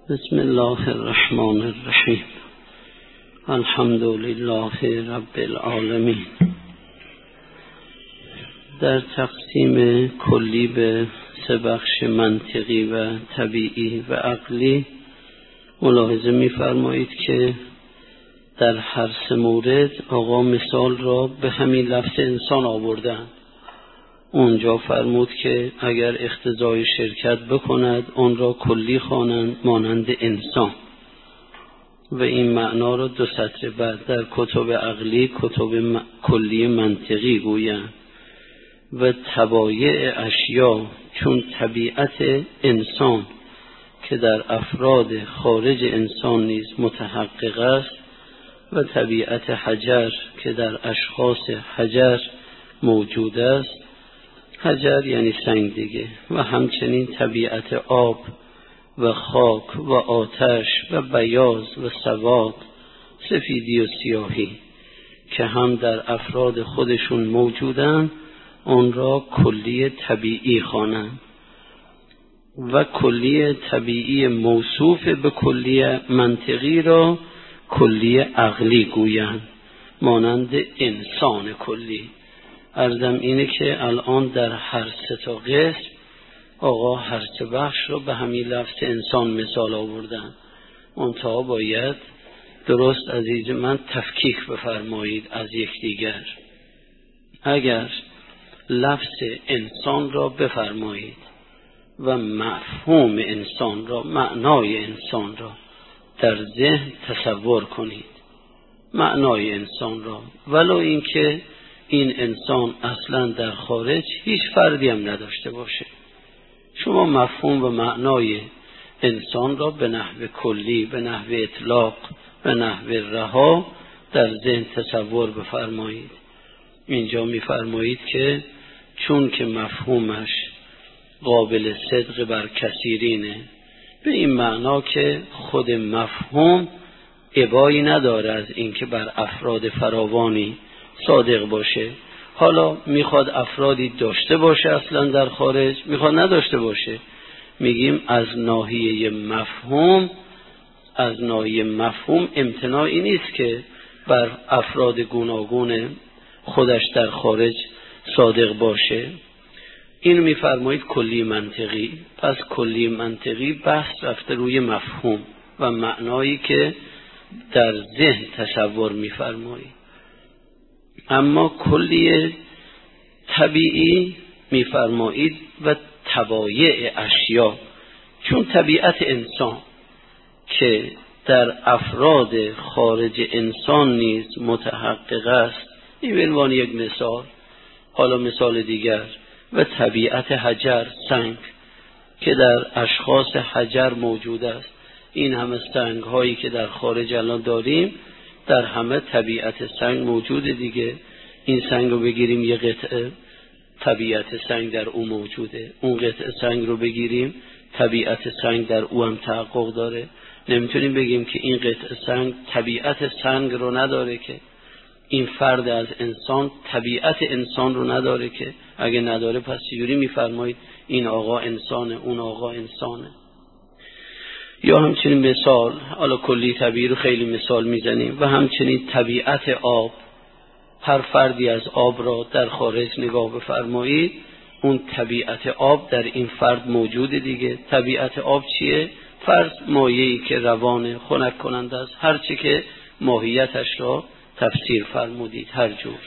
بسم الله الرحمن الرحیم. الحمد لله رب العالمین. در تقسیم کلی به سه بخش منطقی و طبیعی و عقلی ملاحظه می‌فرمایید که در هر سه مورد آقا مثال را به همین لفظ انسان آوردند. اونجا فرمود که اگر اقتضای شرکت بکند آن را کلی خوانند مانند انسان، و این معنا را دو سطر بعد در کتب عقلی کتب کلی منطقی گویند. و طبایع اشیا، چون طبیعت انسان که در افراد خارج انسان نیز متحقق است و طبیعت حجر که در اشخاص حجر موجود است، حجر یعنی سنگ دیگه، و همچنین طبیعت آب و خاک و آتش و بیاض و سواد، سفیدی و سیاهی که هم در افراد خودشون موجودن، آن را کلی طبیعی خوانند. و کلی طبیعی موصوف به کلی منطقی را کلی عقلی گویند مانند انسان کلی. عرضم اینه که الان در هر سه تا قسم آقا هر سه بخش رو به همین لفظ انسان مثال آوردن. منتها باید درست عزیز من تفکیک بفرمایید از یکدیگر. اگر لفظ انسان را بفرمایید و مفهوم انسان را، معنای انسان را در ذهن تصور کنید، معنای انسان را، ولو اینکه این انسان اصلا در خارج هیچ فردی هم نداشته باشه، شما مفهوم و معنای انسان را به نحو کلی، به نحو اطلاق، به نحو رها در ذهن تصور بفرمایید. اینجا میفرمایید که چون که مفهومش قابل صدق بر کثیرینه، به این معنا که خود مفهوم ابایی نداره از اینکه بر افراد فراوانی صادق باشه. حالا میخواد افرادی داشته باشه اصلا در خارج، میخواد نداشته باشه. میگیم از ناحیه مفهوم امتناعی نیست که بر افراد گوناگون خودش در خارج صادق باشه. این میفرمایید کلی منطقی. پس کلی منطقی بحث رفته روی مفهوم و معنایی که در ذهن تصور میفرمایید. اما کلی طبیعی میفرمایید و طبایع اشیا، چون طبیعت انسان که در افراد خارج انسان نیز متحقق است، این به عنوان یک مثال. حالا مثال دیگر، و طبیعت حجر، سنگ که در اشخاص حجر موجود است. این همه سنگ هایی که در خارج الان داریم، در همه طبیعت سنگ موجوده دیگه. این سنگ رو بگیریم یه قطعه، طبیعت سنگ در او موجوده. اون قطعه سنگ رو بگیریم، طبیعت سنگ در او هم تحقق داره. نمیتونیم بگیم که این قطعه سنگ طبیعت سنگ رو نداره، که این فرد از انسان طبیعت انسان رو نداره، که اگه نداره پس چجوری میفرمایید این آقا انسانه، اون آقا انسانه؟ یا همچنین مثال، حالا کلی طبیعی رو خیلی مثال میزنیم، و همچنین طبیعت آب. هر فردی از آب را در خارج نگاه بفرمایید، اون طبیعت آب در این فرد موجوده دیگه. طبیعت آب چیه؟ فرض مایه‌ای که روان خنک کننده است، هرچی که ماهیتش را تفسیر فرمودید هر جور.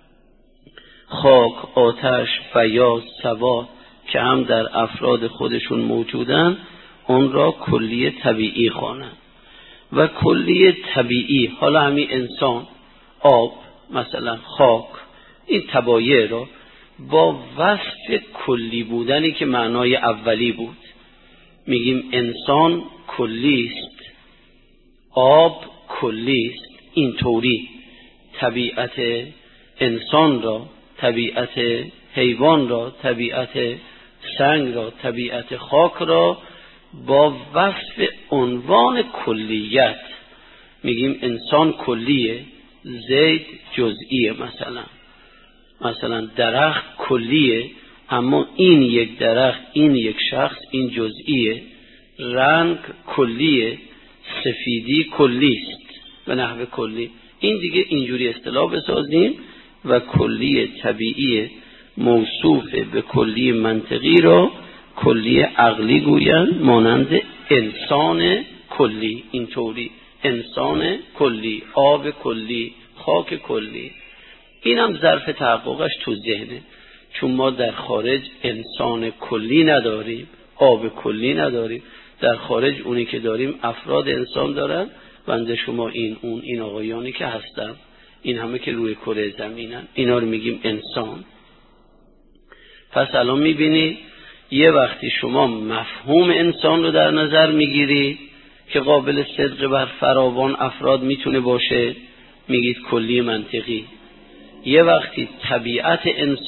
خاک، آتش، بیاض، سواد که هم در افراد خودشون موجودن، اون را کلی طبیعی خوانند. و کلی طبیعی، حالا همین انسان، آب، مثلا خاک، این طبایع را با وصف کلی بودنی که معنای اولی بود، میگیم انسان کلی است، آب کلی است. این طوری طبیعت انسان را، طبیعت حیوان را، طبیعت سنگ را، طبیعت خاک را با وصف عنوان کلیت میگیم انسان کلیه، زید جزئیه. مثلا درخت کلیه، اما این یک درخت، این یک شخص، این جزئیه. رنگ کلیه، سفیدی کلی است به نحو کلی. این دیگه اینجوری اصطلاح بسازیم و کلی طبیعی موصوف به کلی منطقی را کلی عقلی گویند، مانند انسان کلی. اینطوری انسان کلی، آب کلی، خاک کلی. اینم ظرف تحققش تو ذهنه، چون ما در خارج انسان کلی نداریم، آب کلی نداریم. در خارج اونی که داریم افراد انسان دارن، بنده شما، این اون، این آقایانی که هستن، این همه که روی کره زمینن، اینا رو میگیم انسان. پس الان میبینی یه وقتی شما مفهوم انسان رو در نظر میگیری که قابل صدق بر فراوان افراد میتونه باشه، میگید کلی منطقی. یه وقتی طبیعت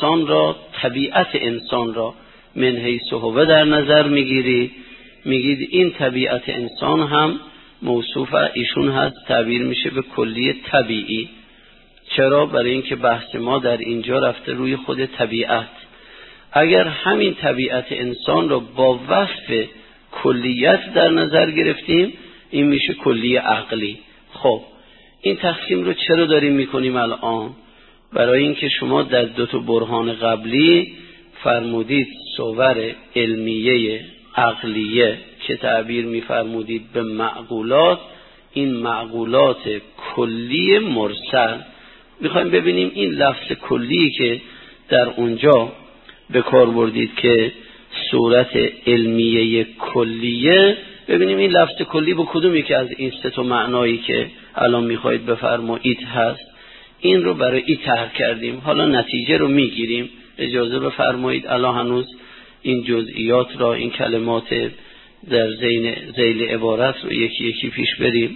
انسان را من حیث هو در نظر میگیری، میگید این طبیعت انسان هم موصوف ایشون هست، تعبیر میشه به کلی طبیعی. چرا؟ برای اینکه بحث ما در اینجا رفته روی خود طبیعت. اگر همین طبیعت انسان رو با وصف کلیت در نظر گرفتیم، این میشه کلی عقلی. خب این تقسیم رو چرا داریم میکنیم الان؟ برای اینکه شما در دو تا برهان قبلی فرمودید صور علمیه عقلیه که تعبیر میفرمودید به معقولات، این معقولات کلی مرسل. میخوایم ببینیم این لفظ کلی که در اونجا به کار بردید که صورت علمیه کلیه، ببینیم این لفظ کلی با کدوم یکی از این سه تا معنایی که الان میخواید بفرمایید هست. این رو برای این طرح کردیم، حالا نتیجه رو میگیریم. اجازه بفرمایید الان هنوز این جزئیات را، این کلمات در ذیل عبارت رو یکی یکی پیش بریم.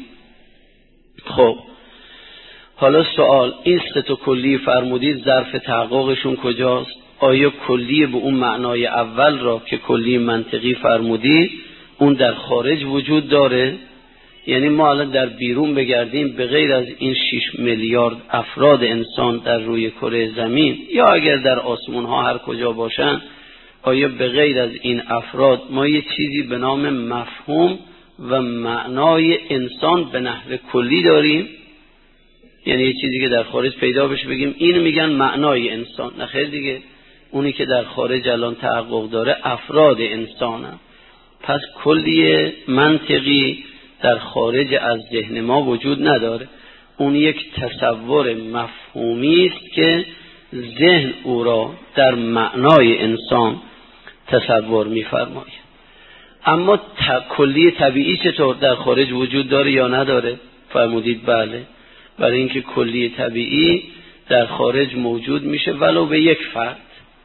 خب حالا سوال، این سه تا کلی فرمودید ظرف تحققشون کجاست؟ آیا کلی به اون معنای اول را که کلی منطقی فرمودید اون در خارج وجود داره؟ یعنی ما الان در بیرون بگردیم به غیر از این 6 میلیارد افراد انسان در روی کره زمین، یا اگر در آسمون ها هر کجا باشن، آیا به غیر از این افراد ما یه چیزی به نام مفهوم و معنای انسان به نحو کلی داریم؟ یعنی یه چیزی که در خارج پیدا بشه بگیم اینو میگن معنای انسان؟ نه خیر دیگه، اونی که در خارج الان تحقق داره افراد انسانه. پس کلی منطقی در خارج از ذهن ما وجود نداره، اون یک تصور مفهومی است که ذهن او را در معنای انسان تصور می‌فرماید. اما کلی طبیعی چطور در خارج وجود داره یا نداره؟ فرمودید بله، برای اینکه کلی طبیعی در خارج موجود میشه ولو به یک فرد.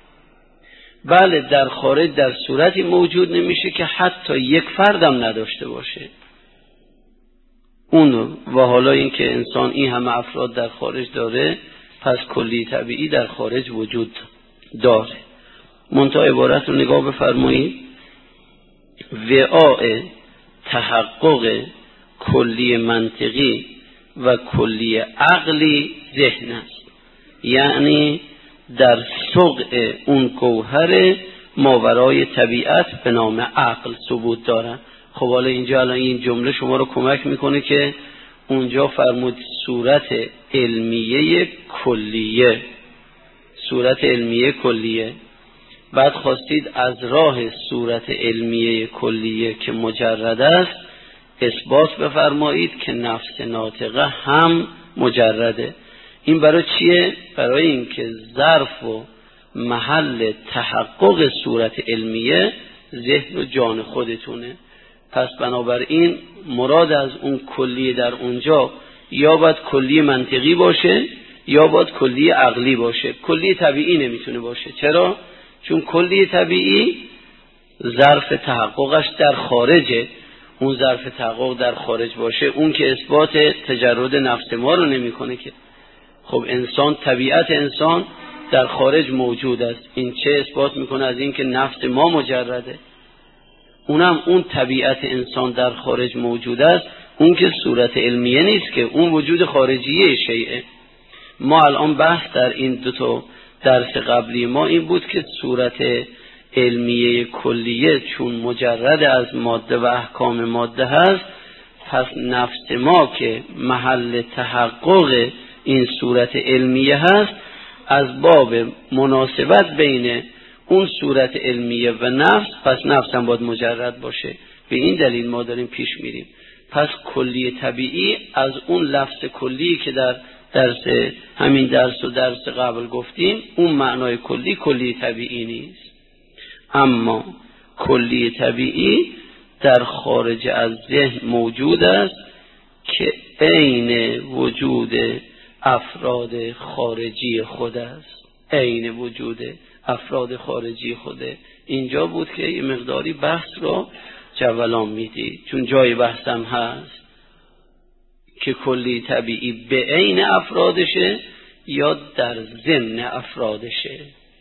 بله در خارج در صورتی موجود نمیشه که حتی یک فردم نداشته باشه اون. و حالا اینکه انسان این همه افراد در خارج داره، پس کلی طبیعی در خارج وجود داره. منتها عبارت رو نگاه بفرمایید، وعاء تحقق کلی منطقی و کلی عقلی ذهن است، یعنی در سوق اون گوهر ماورای طبیعت به نام عقل ثبوت دارن. خب حالا اینجا الان این جمله شما رو کمک میکنه که اونجا فرمود صورت علمیه کلیه، صورت علمیه کلیه، بعد خواستید از راه صورت علمیه کلیه که مجرد است اثبات بفرمایید که نفس ناطقه هم مجرده. این برای چیه؟ برای اینکه ظرف و محل تحقق صورت علمیه ذهن و جان خودتونه. پس بنابراین مراد از اون کلی در اونجا یا باید کلی منطقی باشه یا باید کلی عقلی باشه، کلی طبیعی نمیتونه باشه. چرا؟ چون کلی طبیعی ظرف تحققش در خارجه، اون ظرف تحقق در خارج باشه اون که اثبات تجرد نفس ما رو نمیکنه که. خب انسان، طبیعت انسان در خارج موجود است، این چه اثبات میکنه از این که نفس ما مجرده؟ اونم اون طبیعت انسان در خارج موجود است، اون که صورت علمیه نیست که، اون وجود خارجیه شیئه. ما الان بحث در این دو تا درس قبلی ما این بود که صورت علمیه کلیه چون مجرد از ماده و احکام ماده هست، پس نفس ما که محل تحقق این صورت علمیه هست، از باب مناسبت بین اون صورت علمیه و نفس، پس نفس هم باید مجرد باشه. به این دلیل ما داریم پیش میریم. پس کلی طبیعی از اون لفظ کلی که در همین درس و درس قبل گفتیم، اون معنای کلی طبیعی نیست. اما کلی طبیعی در خارج از ذهن موجود است که عین وجود افراد خارجی خود است. عین وجود افراد خارجی خوده. اینجا بود که یه مقداری بحث رو جولان میدید، چون جای بحثم هست که کلی طبیعی به عین افرادشه یا در ضمن افرادشه.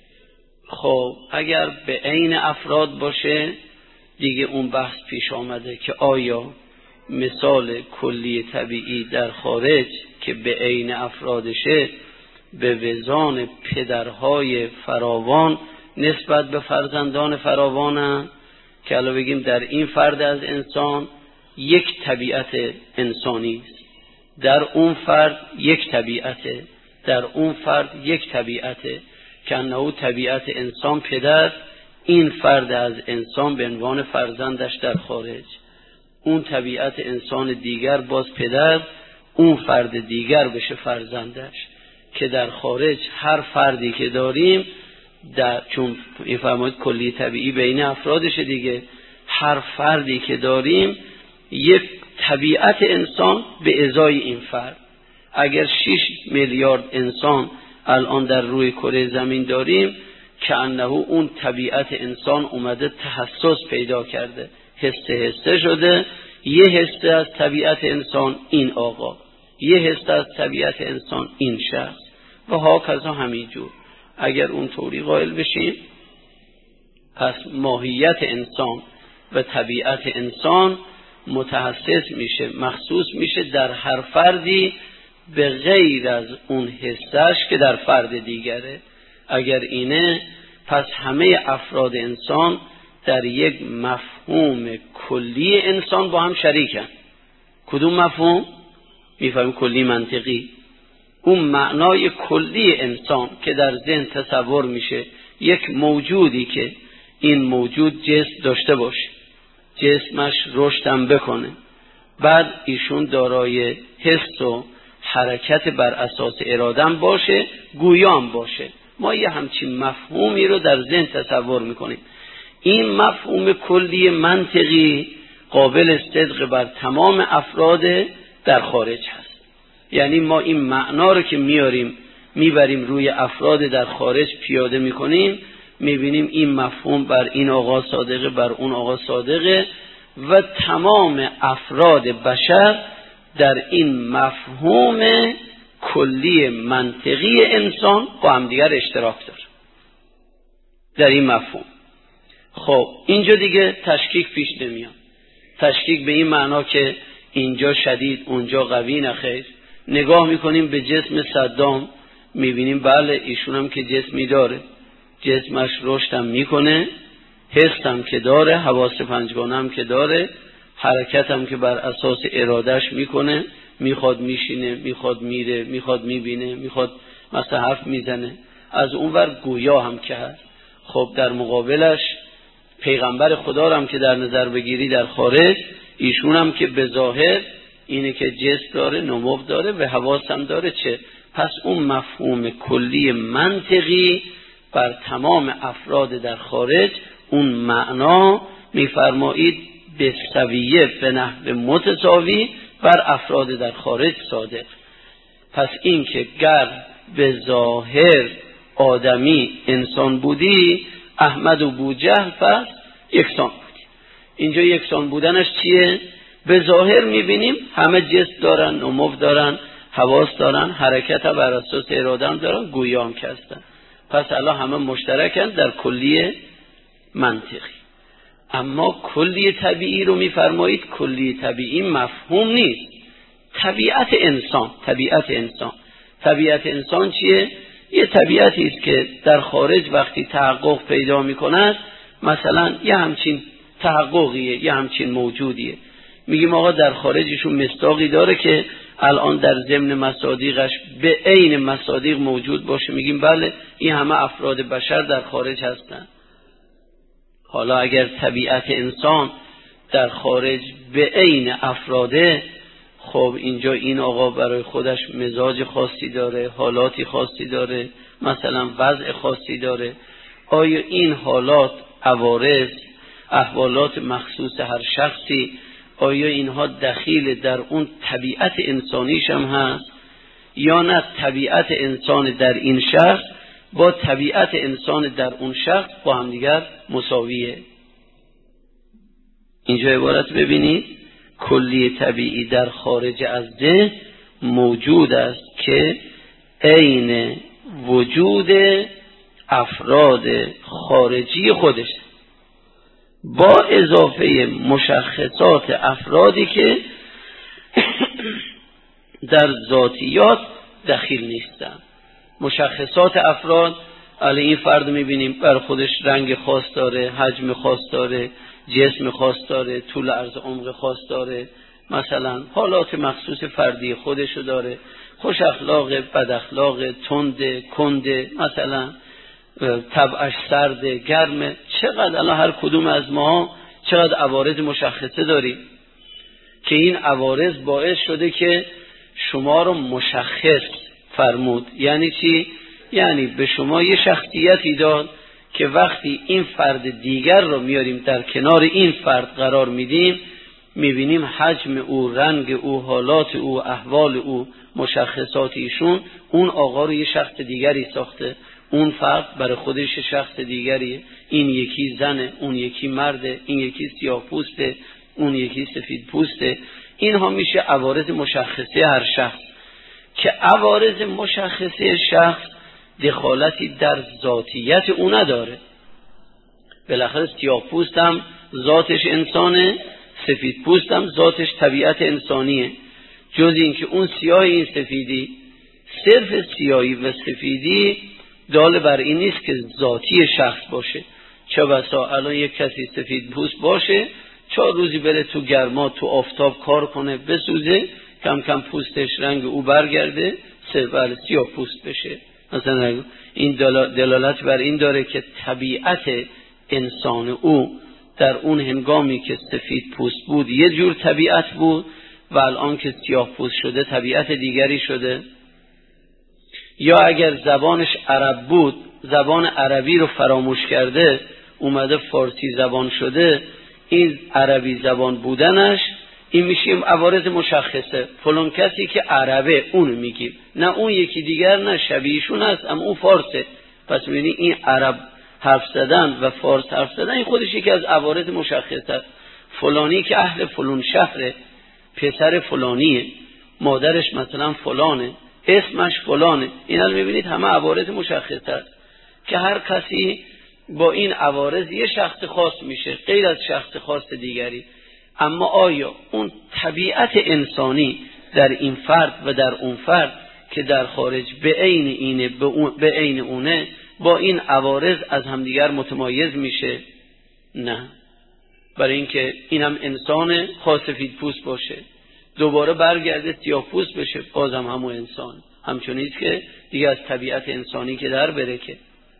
خب اگر به عین افراد باشه دیگه اون بحث پیش آمده که آیا مثال کلی طبیعی در خارج که به عین افرادشه به وزان پدرهای فراوان نسبت به فرزندان فراوانه، که الان بگیم در این فرد از انسان یک طبیعت انسانی است، در اون فرد یک طبیعته، در اون فرد یک طبیعته، که انه طبیعت انسان پدر، این فرد از انسان به عنوان فرزندش در خارج، اون طبیعت انسان دیگر باز پدر، اون فرد دیگر بشه فرزندش، که در خارج هر فردی که داریم چون میفرماید کلی طبیعی بین افرادش دیگه، هر فردی که داریم یک طبیعت انسان به ازای این فرد. اگر 6 میلیارد انسان الان در روی کره زمین داریم، که انه اون طبیعت انسان اومده تخصص پیدا کرده، هسته شده، یه هسته از طبیعت انسان این آقا، یه هسته از طبیعت انسان این شخص و هاکذا همینجور. اگر اون طوری قائل بشیم، پس ماهیت انسان و طبیعت انسان متخصص میشه، مخصوص میشه در هر فردی به غیر از اون حسش که در فرد دیگره. اگر اینه، پس همه افراد انسان در یک مفهوم کلی انسان با هم شریکن. کدوم مفهوم؟ میفهمیم کلی منطقی. اون معنای کلی انسان که در ذهن تصور میشه، یک موجودی که این موجود جسم داشته باشه، جسمش رشدم بکنه، بعد ایشون دارای حس و حرکت بر اساس ارادم باشه، گویام باشه. ما یه همچین مفهومی رو در ذهن تصور میکنیم. این مفهوم کلی منطقی قابل صدق بر تمام افراد در خارج هست. یعنی ما این معنا رو که میبریم روی افراد در خارج پیاده میکنیم، میبینیم این مفهوم بر این آقا صادقه، بر اون آقا صادقه و تمام افراد بشر در این مفهوم کلی منطقی انسان با هم دیگر اشتراک داره در این مفهوم. خب اینجا دیگه تشکیک پیش نمیاد. تشکیک به این معنا که اینجا شدید اونجا قوی، نخیر. نگاه میکنیم به جسم صدام، میبینیم بله ایشون هم که جسمی داره، جسمش رشد هم میکنه، حس هم که داره، حواس پنجگانه هم که داره، حرکت هم که بر اساس ارادش میکنه، میخواد میشینه، میخواد میره، میخواد میبینه، میخواد مثلا حرف میزنه. از اونور گویا هم که هست. خب در مقابلش پیغمبر خدا هم که در نظر بگیری در خارج، ایشون هم که به ظاهر اینه که جسم داره، نمو داره و حواس هم داره. چه؟ پس اون مفهوم کلی منطقی بر تمام افراد در خارج، اون معنا میفرمایید به سویه، به نحو متساوی بر افراد در خارج صادق. پس این که گر به ظاهر آدمی انسان بودی، احمد و بوجهل پس یکسان بودی. اینجا یکسان بودنش چیه؟ به ظاهر میبینیم همه جسم دارن، نمو دارن، حواس دارن، حرکت بر اساس اراده هم دارن، گویا هم که هستن. پس الان همه مشترکن در کلی منطقی. اما کلی طبیعی رو میفرمایید، کلی طبیعی مفهوم نیست. طبیعت انسان چیه؟ یه طبیعتی است که در خارج وقتی تحقق پیدا میکند مثلا یه همچین تحققیه، یه همچین موجودیه، میگیم آقا در خارجشون مصداقی داره که الان در ضمن مصادیقش به عین مصادیق موجود باشه، میگیم بله این همه افراد بشر در خارج هستن. حالا اگر طبیعت انسان در خارج به عین افراده، خب اینجا این آقا برای خودش مزاج خاصی داره، حالاتی خاصی داره، مثلا وضع خاصی داره. آیا این حالات، عوارض، احوالات مخصوص هر شخصی، آیا اینها دخیل در اون طبیعت انسانیش هم هست یا نه طبیعت انسان در این شخص با طبیعت انسان در اون شخص با هم دیگر مساویه؟ اینجا عبارت ببینید کلی طبیعی در خارج از ذهن موجود است که عین وجود افراد خارجی خودش با اضافه مشخصات افرادی که در ذاتیات دخیل نیستن. مشخصات افراد، علی این فرد میبینیم بر خودش رنگ خاص داره، حجم خاص داره، جسم خاص داره، طول عرض عمق خاص داره، مثلا حالات مخصوص فردی خودشو داره، خوش اخلاق، بد اخلاق، تند، کند، مثلا طبعش سرد، گرم. چقدر الان هر کدوم از ما چقدر عوارض مشخصه داریم که این عوارض باعث شده که شما رو مشخص فرمود. یعنی چی؟ یعنی به شما یه شخصیتی داد که وقتی این فرد دیگر رو میاریم در کنار این فرد قرار میدیم، میبینیم حجم او، رنگ او، حالات او، احوال او، مشخصات ایشون اون آقا رو یه شخص دیگری ساخته، اون فرد برای خودش شخص دیگریه، این یکی زنه، اون یکی مرده، این یکی سیاه پوسته، اون یکی سفید پوسته. اینها میشه عوارض مشخصه هر شخص که عوارض مشخصه شخص دخالتی در ذاتیت او نداره. بالاخره سیاه پوست هم ذاتش انسانه، سفید پوست هم ذاتش طبیعت انسانیه، جز این که اون سیاه این سفیدی، صرف سیاهی و سفیدی دال بر این نیست که ذاتی شخص باشه. چه بسا الان یک کسی سفید پوست باشه، 4 روزی بره تو گرما تو آفتاب کار کنه بسوزه، کم کم پوستش رنگ او برگرده سیاه پوست بشه. مثلا این دلالت بر این داره که طبیعت انسان او در اون هنگامی که سفید پوست بود یه جور طبیعت بود و الان که سیاه پوست شده طبیعت دیگری شده. یا اگر زبانش عرب بود، زبان عربی رو فراموش کرده اومده فارسی زبان شده، این عربی زبان بودنش این میشیم عوارض مشخصه. فلان کسی که عربه اونو میگیم، نه اون یکی دیگر نه شبیهشون هست اما اون فارسه. پس میبینی این عرب حرف زدن و فارس حرف زدن این خودش یکی از عوارض مشخصه است. فلانی که اهل فلان شهره، پسر فلانیه، مادرش مثلا فلانه، اسمش فلانه، اینا رو میبینید همه عوارض مشخصه است که هر کسی با این عوارض یه شخص خاص میشه غیر از شخص خاص دیگری. اما آیا اون طبیعت انسانی در این فرد و در اون فرد که در خارج به عین اینه، به عین اونه، با این عوارض از همدیگر متمایز میشه؟ نه. برای اینکه این هم انسان خاص سفید پوست باشه، دوباره برگرده سیاه پوست بشه، بازم همون انسان، همچنین که دیگه از طبیعت انسانی که در بره که.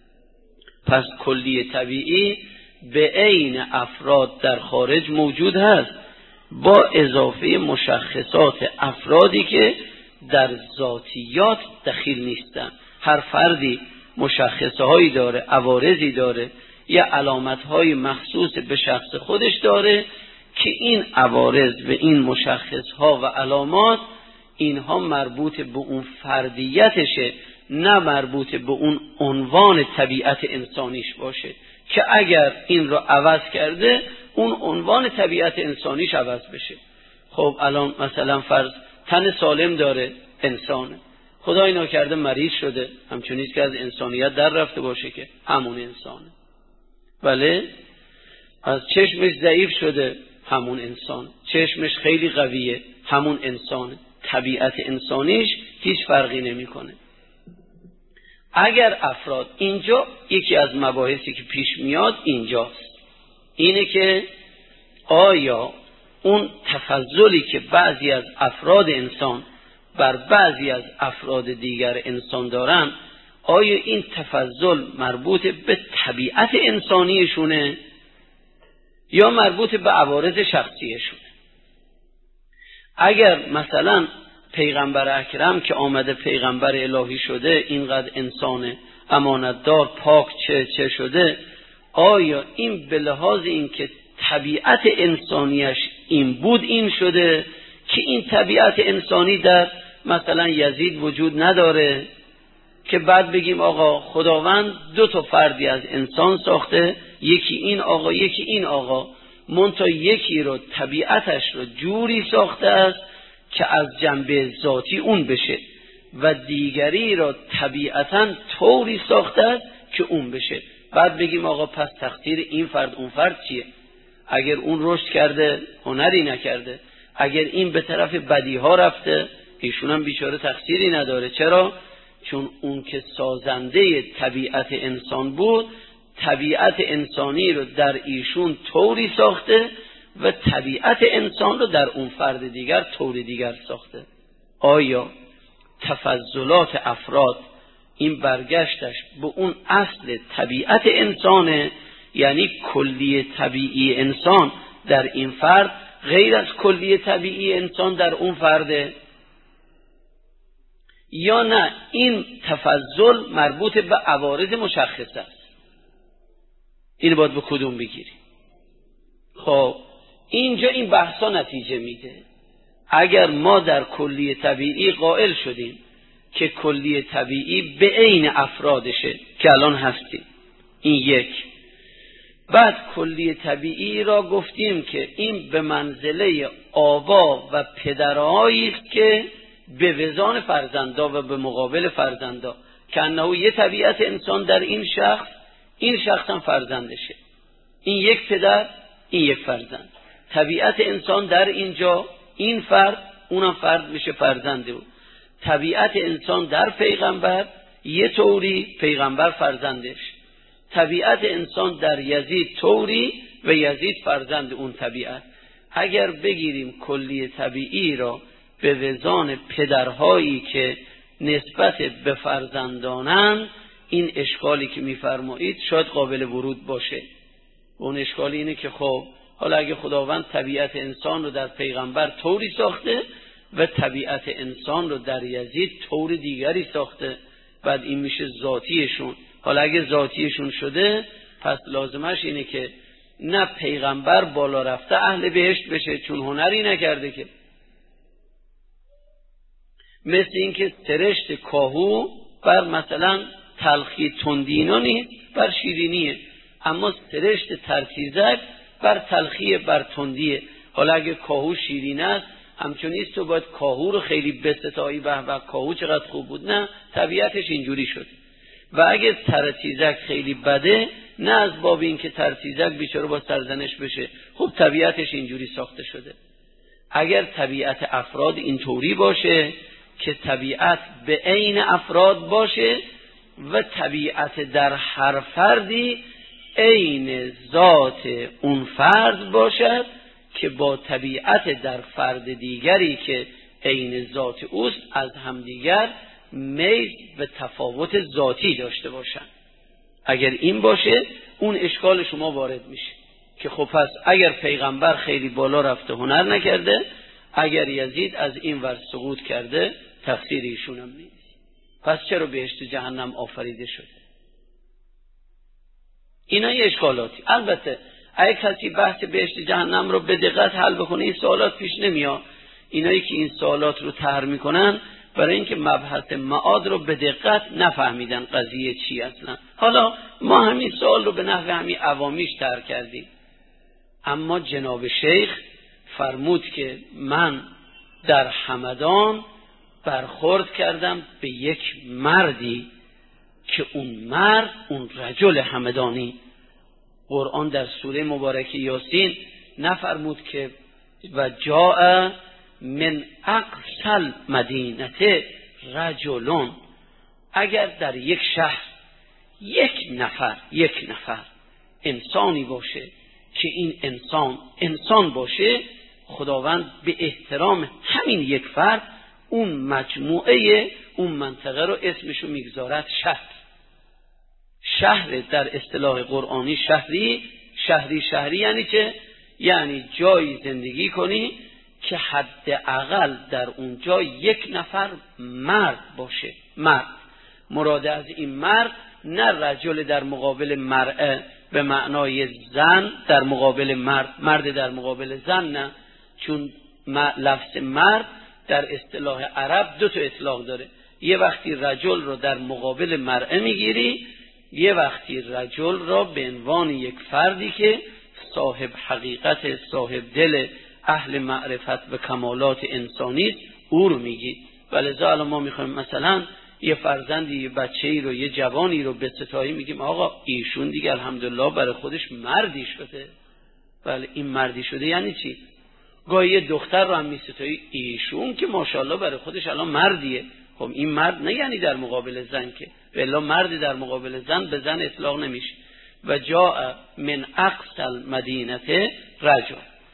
پس کلی طبیعی به عین افراد در خارج موجود هست با اضافه مشخصات افرادی که در ذاتیات دخیل نیستن. هر فردی مشخصه هایی داره، عوارضی داره، یا علامت های مخصوص به شخص خودش داره که این عوارض و این مشخص ها و علامات اینها مربوط به اون فردیتشه، نه مربوط به اون عنوان طبیعت انسانیش باشه که اگر این رو عوض کرده اون عنوان طبیعت انسانیش عوض بشه. خب الان مثلا فرض تن سالم داره، انسانه، خدای ناکرده مریض شده، همچنین که از انسانیت در رفته باشه که همون انسانه. بله، از چشمش ضعیف شده، همون انسان. چشمش خیلی قویه، همون انسانه. طبیعت انسانیش هیچ فرقی نمیکنه. اگر افراد، اینجا یکی از مباحثی که پیش میاد اینجاست، اینه که آیا اون تفضلی که بعضی از افراد انسان بر بعضی از افراد دیگر انسان دارن، آیا این تفضل مربوط به طبیعت انسانیشونه یا مربوط به عوارض شخصیشونه؟ اگر مثلا پیغمبر اکرم که آمده پیغمبر الهی شده، اینقدر انسان امانتدار پاک چه شده، آیا این به لحاظ این که طبیعت انسانیش این بود این شده که این طبیعت انسانی در مثلا یزید وجود نداره که بعد بگیم آقا خداوند دو تا فردی از انسان ساخته، یکی این آقا یکی این آقا، منتها یکی رو طبیعتش رو جوری ساخته است که از جنبه ذاتی اون بشه و دیگری رو طبیعتاً طوری ساخته است که اون بشه. بعد بگیم آقا پس تقصیر این فرد اون فرد چیه؟ اگر اون رشد کرده هنری نکرده، اگر این به طرف بدیها رفته، ایشون هم بیچاره تقصیری نداره. چرا؟ چون اون که سازنده طبیعت انسان بود، طبیعت انسانی رو در ایشون طوری ساخته و طبیعت انسان رو در اون فرد دیگر طوری دیگر ساخته. آیا تفضلات افراد این برگشتش به اون اصل طبیعت انسانه، یعنی کلی طبیعی انسان در این فرد غیر از کلی طبیعی انسان در اون فرده، یا نه این تفضل مربوط به عوارض مشخصه است؟ این باید به کدوم بگیریم؟ خب اینجا این بحثا نتیجه میده. اگر ما در کلی طبیعی قائل شدیم که کلی طبیعی به عین افرادشه که الان هستیم، این یک. بعد کلی طبیعی را گفتیم که این به منزله آبا و پدرهایی است که به وزان فرزندا و به مقابل فرزندا، که انه یه طبیعت انسان در این شخص هم فرزندشه، این یک پدر این یک فرزند. طبیعت انسان در اینجا این فرد اونم فرد میشه فرزنده بود. طبیعت انسان در پیغمبر یه طوری، پیغمبر فرزندش. طبیعت انسان در یزید طوری و یزید فرزند اون طبیعت. اگر بگیریم کلی طبیعی را به وزان پدرهایی که نسبت به فرزندانند، این اشکالی که میفرمایید شاید قابل ورود باشه. اون اشکالی اینه که خب حالا اگه خداوند طبیعت انسان رو در پیغمبر طوری ساخته و طبیعت انسان رو در یزید طور دیگری ساخته، بعد این میشه ذاتیشون. حالا اگه ذاتیشون شده، پس لازمش اینه که نه پیغمبر بالا رفته اهل بهشت بشه چون هنری نکرده، که مثل این که سرشت کاهو بر مثلا تلخی تندینا نیست، بر شیرینیه، اما سرشت ترتیزک بر تلخی بر تندیه. حالا اگه کاهو شیرین است، همچون نیست تو باید کاهو رو خیلی بستایی به کاهو چقدر خوب بود، نه، طبیعتش اینجوری شد. و اگه ترتیزک خیلی بده، نه از باب این که ترتیزک بیچاره با سرزنش بشه، خب طبیعتش اینجوری ساخته شده. اگر طبیعت افراد اینطوری باشه که طبیعت به عین افراد باشه و طبیعت در هر فردی عین ذات اون فرد باشد که با طبیعت در فرد دیگری که عین ذات اوست از همدیگر میل و تفاوت ذاتی داشته باشند. اگر این باشه، اون اشکال شما وارد میشه که خب پس اگر پیغمبر خیلی بالا رفته هنر نکرده، اگر یزید از این ور سقوط کرده، تقصیر ایشون هم نیست، پس چرا بهشت و جهنم آفریده شده؟ اینا یه اشکالاتی. البته اگه کسی بحث بهشت جهنم رو به دقت حل بکنه، این سوالات پیش نمیاد. اینایی که این سوالات رو طرح میکنن برای اینکه مبحث معاد رو به دقت نفهمیدن قضیه چی اصلا. حالا ما همین سوال رو به نحو همین عوامیش طرح کردیم، اما جناب شیخ فرمود که من در همدان برخورد کردم به یک مردی که اون مرد، اون رجل همدانی، قرآن در سوره مبارکه یاسین نفرمود که و جاء من اقصی المدینه رجلون. اگر در یک شهر یک نفر انسانی باشه که این انسان باشه، خداوند به احترام همین یک فرد اون مجموعه اون منطقه رو اسمشو میگذارد شهر. در اصطلاح قرآنی شهری یعنی چه؟ یعنی جایی زندگی کنی که حداقل در اونجا یک نفر مرد باشه. مراد از این مرد نه رجل در مقابل مرأه به معنای زن در مقابل مرد در مقابل زن، نه، چون لفظ مرد در اصطلاح عرب دو تا اطلاق داره. یه وقتی رجل رو در مقابل مرأه میگیری، یه وقتی رجل را به عنوان یک فردی که صاحب حقیقت، صاحب دل، اهل معرفت و کمالات انسانی است، او رو میگی. ولذا الان ما میخوایم مثلا یه فرزندی، یه بچه‌ای رو، یه جوانی رو به ستایی میگیم آقا ایشون دیگه الحمدلله برای خودش مردی شده. بله، این مردی شده یعنی چی؟ گاهی یه دختر رو هم میستایی، ایشون که ماشاءالله برای خودش الان مردیه. خب این مرد نه یعنی در مقابل زن، که بلا مرد در مقابل زن به زن اطلاق نمیشه. و جاء من اقصى المدینه رجل.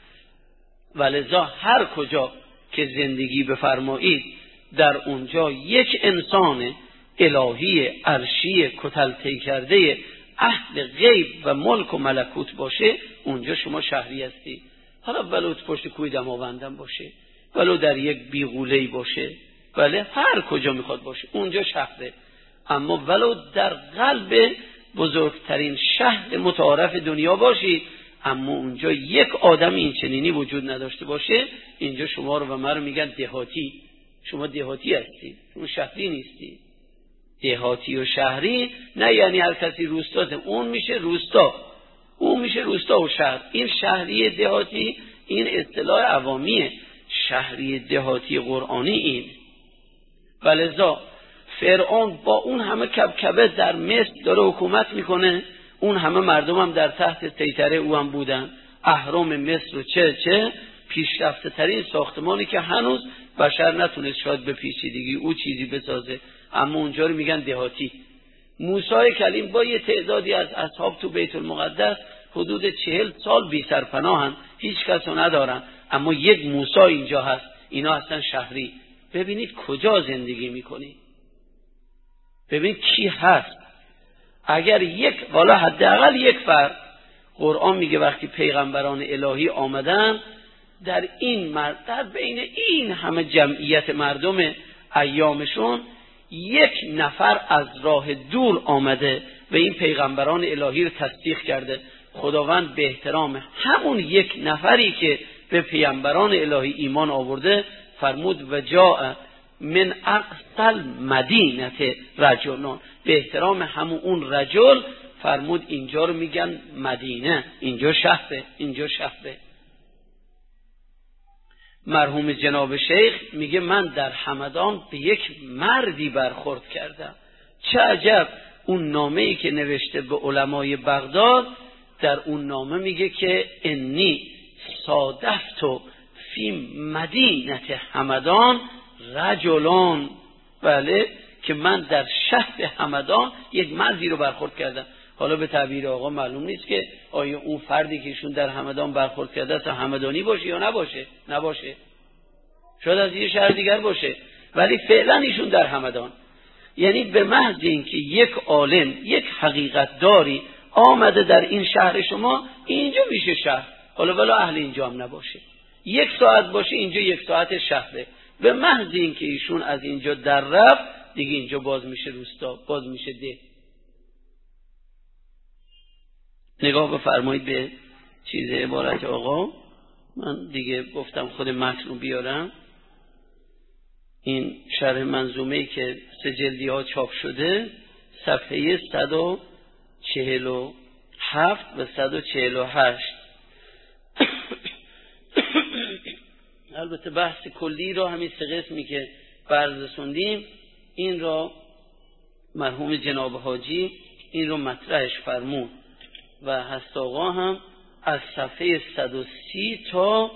ولذا هر کجا که زندگی بفرمایید در اونجا یک انسان الهی عرشی کتلطی کرده اهل غیب و ملک و ملکوت باشه، اونجا شما شهری هستی. حالا ولو پشت کوی دماوندم باشه، ولو در یک بیغوله‌ای باشه، بله هر کجا میخواد باشه اونجا شهره. اما ولو در قلب بزرگترین شهر متعارف دنیا باشی، اما اونجا یک آدم این چنینی وجود نداشته باشه، اینجا شما رو و من رو میگن دهاتی. شما دهاتی هستی، شما شهری نیستی. دهاتی و شهری نه یعنی هر کسی روستاست، اون میشه روستا و شهر. این شهری دهاتی این اصطلاح عوامیه، شهری دهاتی قرآنی این. ولذا فرعون با اون همه کبکبه در مصر داره حکومت میکنه، اون همه مردم هم در تحت سیطره او هم بودن. اهرام مصر و چه پیشرفته ترین ساختمانی که هنوز بشر نتونست شاید به پیچیدگی او چیزی بسازه، اما اونجا رو میگن دهاتی. موسی کلیم با یه تعدادی از اصحاب تو بیت المقدس حدود 40 سال بی سرپناهن، هیچ کس رو ندارن، اما یک موسی اینجا هست. اینا هستن شهری. ببینید کجا زندگی میکنی، ببینید کی هست. اگر والا حداقل یک فرد، قرآن میگه وقتی پیغمبران الهی آمدن در بین این همه جمعیت مردم ایامشون، یک نفر از راه دور آمده و این پیغمبران الهی رو تصدیق کرده. خداوند به احترام همون یک نفری که به پیغمبران الهی ایمان آورده فرمود و جاء من اقصى المدینه رجلون. به احترام همون اون رجل فرمود اینجا رو میگن مدینه، اینجا شهره. مرحوم جناب شیخ میگه من در همدان به یک مردی برخورد کردم. چه عجب، اون نامه‌ای که نوشته به علمای بغداد، در اون نامه میگه که انی صادفت فی مدینه همدان رجلان. بله، که من در شهر همدان یک مردی رو برخورد کردم. حالا به تعبیر آقا معلوم نیست که آیا اون فردی که ایشون در همدان برخورد کرده است همدانی باشه یا نباشه. شاید از یه شهر دیگر باشه، ولی فعلا ایشون در همدان. یعنی به محض اینکه یک عالم، یک حقیقت داری آمده در این شهر شما، اینجا میشه شهر. حالا ولی اهل اینجا هم نباشه، 1 ساعت باشه اینجا 1 ساعت شهره. به محض اینکه ایشون از اینجا در رفت دیگه اینجا باز میشه روستا، باز میشه ده. نگاه بفرمایید به چیز عبارت آقا. من دیگه گفتم خود متن رو بیارم. این شرح منظومه‌ای که 3 جلدی ها چاپ شده، صفحه 147 و 148. البته بحث کلی را همین 3 قسمی که بررسوندیم این را مرحوم جناب حاجی این رو مطرحش فرمود و هست آقا هم از صفحه 130 تا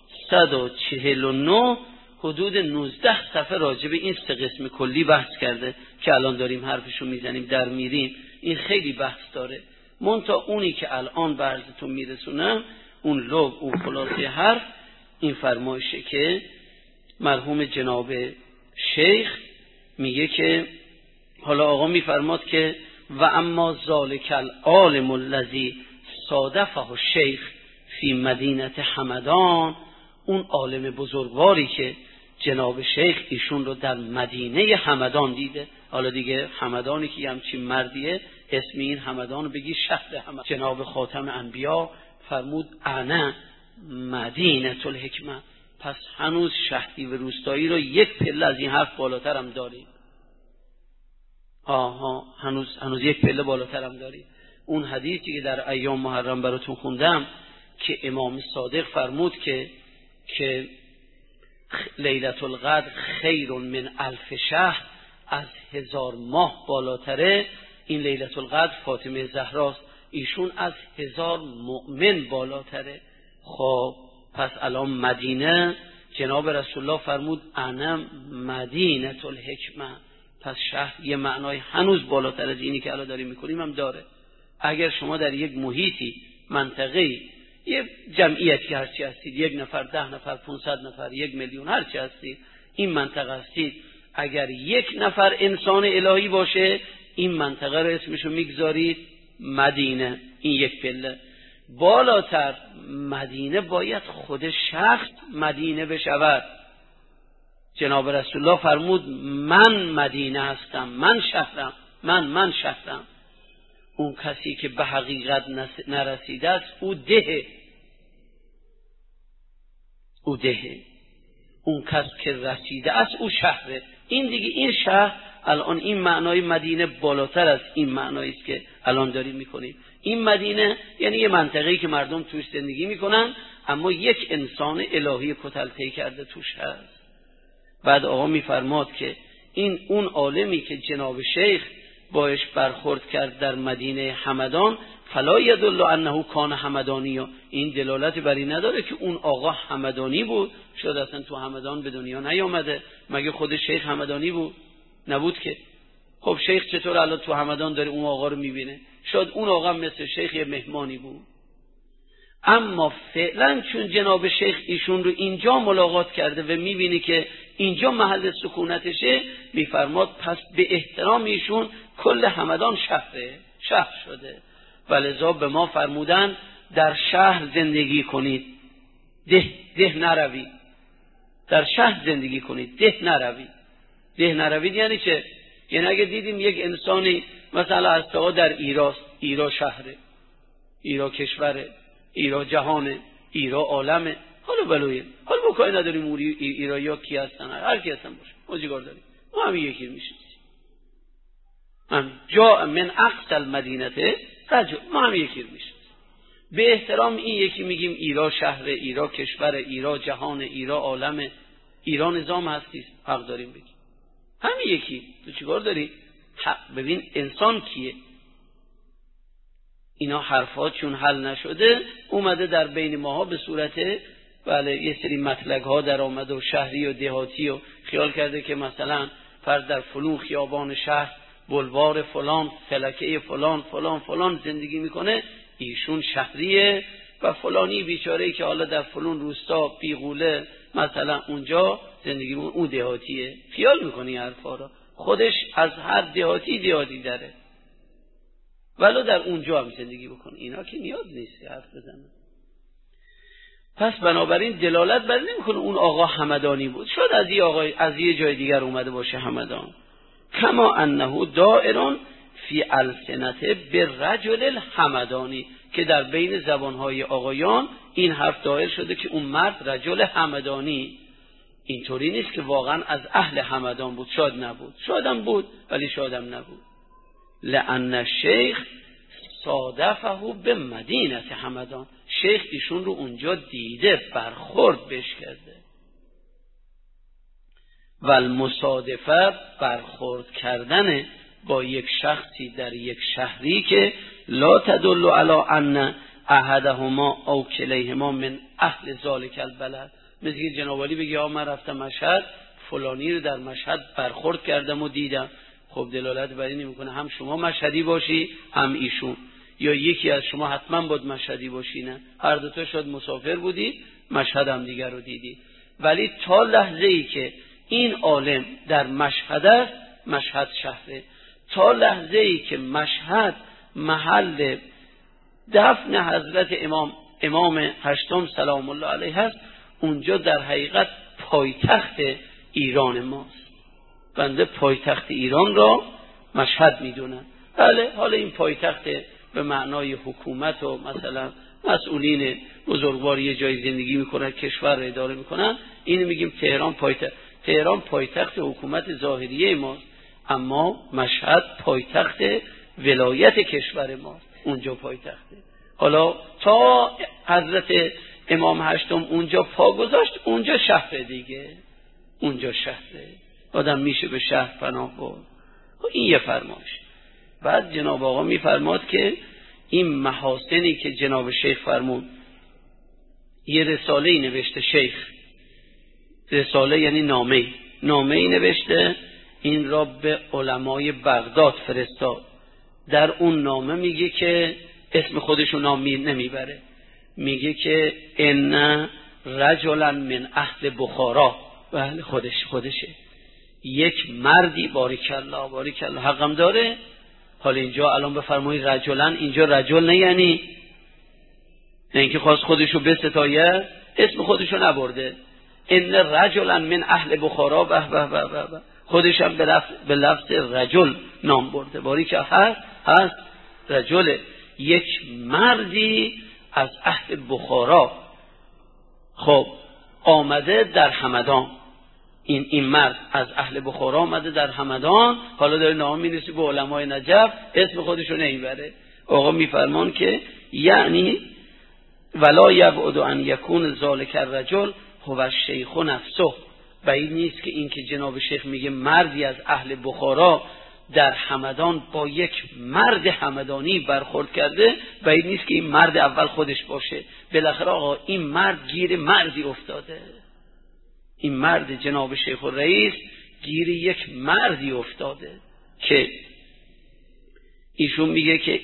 149 حدود 19 صفحه راجع به این 3 قسم کلی بحث کرده که الان داریم حرفشو میزنیم در میریم. این خیلی بحث داره. منتها اونی که الان به عرضتون میرسونم اون لب، اون خلاصه حرف این فرمایشه که مرحوم جناب شیخ میگه که حالا آقا میفرماد که و اما ذالک العالم الذی صادفه الشیخ فی مدینه همدان، اون عالم بزرگواری که جناب شیخ ایشون رو در مدینه همدان دیده. حالا دیگه همدانی که همچین مردیه، اسم این همدان بگی شهر همدان. جناب خاتم انبیا فرمود انا مدینه الحکمه، پس هنوز شهری و روستایی رو یک پله از این حرف بالاتر هم داریم. هنوز یک پله بالاتر هم داریم. اون حدیثی که در ایام محرم براتون خوندم که امام صادق فرمود که لیلة القدر خیر من 1000 شهر، از 1000 ماه بالاتره. این لیلة القدر فاطمه زهراست، ایشون از 1000 مؤمن بالاتره. خب پس الان مدینه، جناب رسول الله فرمود انا مدینه الحکمه، پس شهر یه معنای هنوز بالاتر از اینی که الان داریم میکنیم هم داره. اگر شما در یک محیطی، منطقه‌ای، یه جمعیتی هرچی هستید، 1 نفر، 10 نفر، 500 نفر، 1 میلیون هرچی هستید، این منطقه هستید، اگر 1 نفر انسان الهی باشه، این منطقه رو اسمشو میگذارید مدینه. این یک پله بالاتر، مدینه باید خود شخص مدینه بشود. جناب رسول الله فرمود من مدینه هستم، من شهرم، من شهرم. اون کسی که به حقیقت نرسیده است او دهه. اون کس که رسیده است او شهره. این دیگه، این شهر الان این معنای مدینه بالاتر از این معنایی است که الان داریم میکنیم. این مدینه یعنی یه منطقه‌ای که مردم توش زندگی میکنن، اما یک انسان الهی کتلطی کرده توش هست. بعد آقا میفرماد که این اون عالمی که جناب شیخ باش برخورد کرد در مدینه همدان، فلا یدل انه کان همدانی، این دلالت بر این نداره که اون آقا همدانی بود. شاید اصلا تو همدان به دنیا نیامده. مگه خود شیخ همدانی بود؟ نبود که. خب شیخ چطور الان تو همدان داره اون آقا رو میبینه؟ شاید اون آقا مثل شیخ یه مهمانی بود. اما فعلا چون جناب شیخ ایشون رو اینجا ملاقات کرده و میبینی که اینجا محل سکونتشه، میفرماد پس به احترام ایشون کل همدان شهر شده. ولذا به ما فرمودن در شهر زندگی کنید، ده نروید. در شهر زندگی کنید، ده نروید. ده نروید یعنی چه؟ یعنی اگه دیدیم یک انسانی مثلا از تا در ایرا شهره، ایرا کشوره، ایرا جهانه، ایرا عالمه، حالا بلویه، حالا با کاری نداریم ایرایی کی هستن، هر کی هستن باشه، ما چیکار داریم؟ ما هم یکی میشیم. هم جا من اقصى المدینه رجل، ما هم یکی میشیم. به احترام این یکی میگیم ایرا شهر، ایرا کشور، ایرا جهان، ایرا عالمه، ایرا نظام هستی، حق داریم بگیم همین یکی. تو چیکار داری؟ ببین انسان کیه؟ اینا حرفات چون حل نشده اومده در بین ماها به صورت یه سری مطلق ها در آمده و شهری و دهاتی و خیال کرده که مثلا فرد در فلان خیابان شهر، بلوار فلان، فلکه فلان زندگی میکنه، ایشون شهریه و فلانی بیچاره‌ای که حالا در فلان روستا بیغوله مثلا اونجا زندگی میکنه اون دهاتیه. خیال میکنی حرفا رو، خودش از هر دهاتی داره، ولو در اونجا هم زندگی بکنه. اینا که نیاز نیست حرف بزنه. پس بنابراین دلالت بر نمیکنه اون آقا همدانی بود. شاید از یه جای دیگر اومده باشه همدان. کما انه دائرون فی السنته بالرجل الحمدانی، که در بین زبانهای آقایان این حرف دائر شده که اون مرد رجل همدانی. اینطوری نیست که واقعا از اهل همدان بود، شاید نبود، شایدم بود ولی شایدم نبود. لأن الشیخ صادفه به مدینه همدان، شیخ ایشون رو اونجا دیده، برخورد بهش کرده. و المصادفه برخورد کردن با یک شخصی در یک شهری که لا تدل علی ان احدهما او کلیهما من اهل ذلک البلد. مثل که جناب علی بگه من رفتم مشهد، فلانی رو در مشهد برخورد کردم و دیدم. خب دلالت بر این نمیکنه هم شما مشهدی باشی هم ایشون. یا یکی از شما حتما باید مشهدی باشی، نه، هر دو تا شاید مسافر بودی، مشهد هم دیگر رو دیدی، ولی تا لحظه ای که این عالم در مشهد است، مشهد شهره. تا لحظه ای که مشهد محل دفن حضرت امام هشتم سلام الله علیه هست، اونجا در حقیقت پایتخت ایران ماست. بنده پایتخت ایران را مشهد میدونن. بله، حالا این پایتخت به معنای حکومت و مثلا مسئولین بزرگوار یه جای زندگی میکنن، کشور را اداره میکنن، اینو میگیم تهران پایتخت. تهران پایتخت حکومت ظاهریه ماست، اما مشهد پایتخت ولایت کشور ماست، اونجا پایتخته. حالا تا حضرت امام هشتم اونجا پا گذاشت، اونجا شهر دیگه، اونجا شهره، آدم میشه به شهر پناه برد. این یه فرمایش. بعد جناب آقا میفرماد که این محاسنی که جناب شیخ فرمود، یه رساله‌ای نوشته شیخ، رساله یعنی نامه‌ای نوشته، این را به علمای بغداد فرستاد. در اون نامه میگه که اسم خودشو نام نمیبره، میگه که ان رجلا من اهل بخارا، بله خودشه، یک مردی، باریک الله حقم داره. حالا اینجا الان بفرمایید رجلا، اینجا رجل نه یعنی نه اینکه خواست خودشو بستایه، اسم خودشو نبرده. ان رجلا من اهل بخارا، به خودش هم به لفظ رجل نام برده. باریک هست رجل، یک مردی از اهل بخارا. خب آمده در همدان، این مرد از اهل بخارا آمده در همدان. حالا داره نام می‌نویسه به علمای نجف، اسم خودشو نمیبره. آقا میفرمان که یعنی ولا یبعد ان یکون ذالک الرجل هو الشیخ نفسه. بعید نیست که این که جناب شیخ میگه مردی از اهل بخارا در همدان با یک مرد همدانی برخورد کرده، بعید نیست که این مرد اول خودش باشه. بالاخره آقا این مرد گیر مردی افتاده، این مرد جناب شیخ الرئیس گیر یک مردی افتاده که ایشون میگه که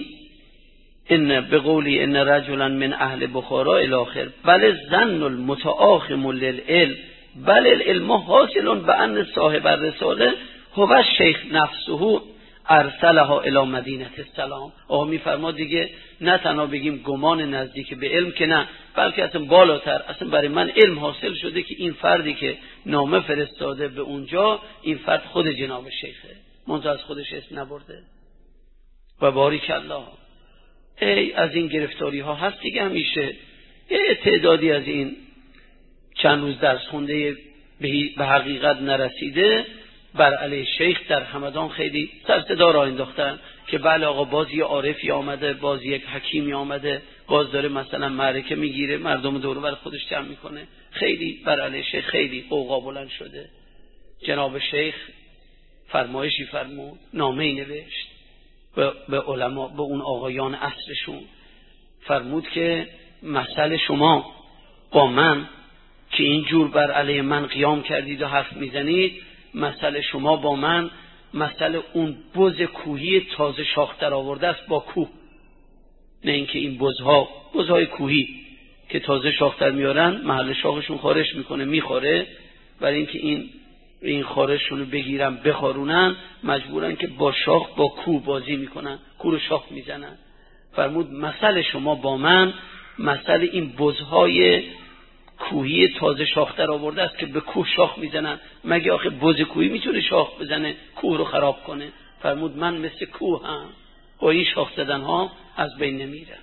این به قولی ان رجلا من اهل بخارا الاخر بل ظن المتآخم للعلم بل العلم حاصل بان صاحب الرساله هو الشیخ نفسه ارسلها الی مدینه السلام. آقا میفرماد دیگه نه تنها بگیم گمان نزدیک به علم که نه، بلکه اصلا بالاتر، اصلا برای من علم حاصل شده که این فردی که نامه فرستاده به اونجا، این فرد خود جناب شیخه، منتها از خودش اسم نبرده. و باریک الله، ای از این گرفتاری ها هست دیگه. همیشه یه تعدادی از این چند روز درس خونده به حقیقت نرسیده بر علیه شیخ در همدان خیلی سر صدا راه انداختن که بله آقا باز یه عارفی آمده، باز یک حکیمی آمده، باز داره مثلا معرکه میگیره، مردم دور و بر خودش جمع میکنه. خیلی بر علیه شیخ خیلی قوقا بلند شده. جناب شیخ فرمایشی فرمود، نامه‌ای نوشت به علما، به اون آقایان عصرشون، فرمود که مسئله شما با من که اینجور بر علیه من قیام کردید و حرف میزنید، مسئله شما با من مسئله اون بز کوهی تازه شاخ در آورده است با کوه، نه اینکه این بزهای کوهی که تازه شاخ در میارن محل شاخشون خارش میکنه میخوره، برای اینکه این خارششون رو بگیرن بخارونن مجبورن که با شاخ با کوه بازی میکنن، کوه رو شاخ میزنن. فرمود مسئله شما با من مسئله این بزهای کوهی تازه شاخ در آورده است که به کوه شاخ میزنن. مگه آخه بز کوهی میتونه شاخ بزنه کوه رو خراب کنه؟ فرمود من مثل کوه هم، با این شاخ زدن ها از بین نمیرم.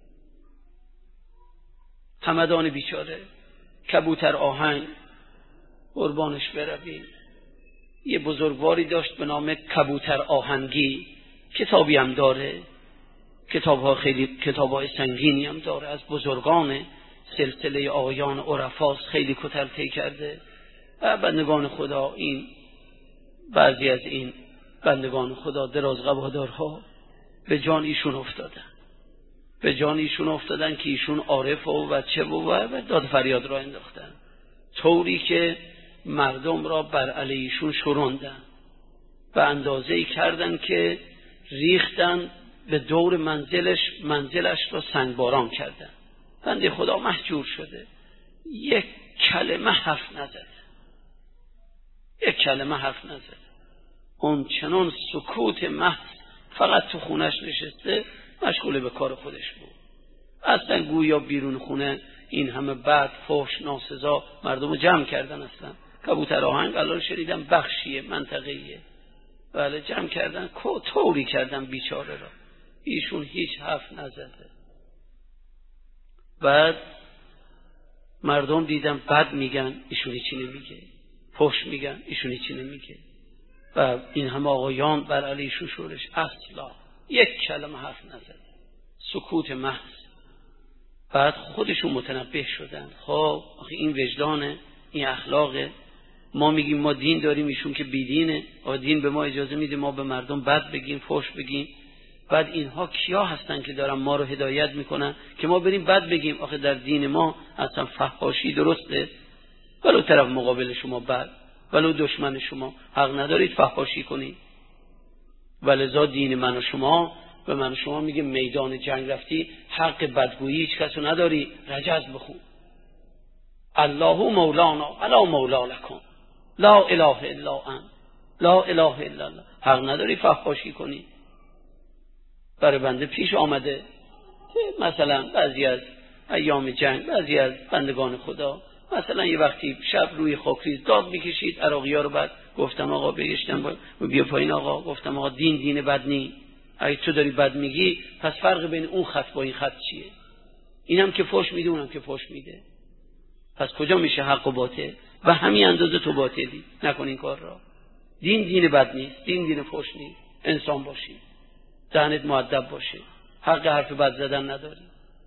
همدان بیچاره، کبوتر آهنگ، قربانش بروی. یه بزرگواری داشت به نام کبوتر آهنگی، کتابی هم داره، کتاب‌های سنگینی هم داره، از بزرگان سلسله آقایان عرفاست، خیلی کتلطی کرده. و بندگان خدا، این بعضی از این بندگان خدا دراز قبادارها به جان ایشون افتادن که ایشون عارف و بچه و داد فریاد را انداختن، طوری که مردم را بر علیه ایشون شروندن و اندازه‌ای کردن که ریختن به دور منزلش را سنگباران کردن. بنده خدا محجور شده، یک کلمه حرف نزد. اون چنان سکوت محض، فقط تو خونش نشسته مشغول به کار خودش بود. اصلا گویا بیرون خونه این همه بد، فحش، ناسزا مردم رو جمع کردن. اصلا کبوتر آهنگ الان شنیدم بخشیه منطقه‌ایه، بله جمع کردن، طوری کردن بیچاره را. ایشون هیچ حرف نزده. بعد مردم دیدن بد میگن، ایشون هیچی نمیگه. فحش میگن، ایشون هیچی نمیگه. و این همه آقایان بر علیشون شورش، اصلا یک کلمه حرف نزد، سکوت محض. بعد خودشون متنبه شدن، خب آخه این وجدانه، این اخلاقه. ما میگیم ما دین داریم، ایشون که بیدینه. دین به ما اجازه میده ما به مردم بد بگیم، فحش بگیم. بعد اینها کیا هستن که دارن ما رو هدایت میکنن که ما بریم بد بگیم؟ آخه در دین ما اصلا فحاشی درسته، ولو طرف مقابل شما بد، ولو دشمن شما، حق ندارید فحاشی کنید. ولذا دین من و شما به من و شما میگه میدان جنگ رفتی حق بدگویی هیچ کسو نداری، رجز بخون. الله مولانا الا مولا لکم لا اله الا انت لا اله الا الله. حق نداری فحاشی کنی. برای بنده پیش آمده مثلا بعضی از ایام جنگ، بعضی از بندگان خدا مثلا یه وقتی شب روی خاکریز داد میکشید، عراقی‌ها رو. بعد گفتم آقا بگشتم بیا پایین آقا، گفتم آقا دین بد نی. اگه تو داری بد میگی پس فرق بین اون خط با این خط چیه؟ اینم که فحش میده، اونم که فحش میده، پس کجا میشه حق و باطل؟ و همین اندازه تو باطلی، نکن این کار را. دین بد نیست، دین فحش نیست. انسان باشی، ذهنت مؤدب باشه، حرف بد زدن نداری.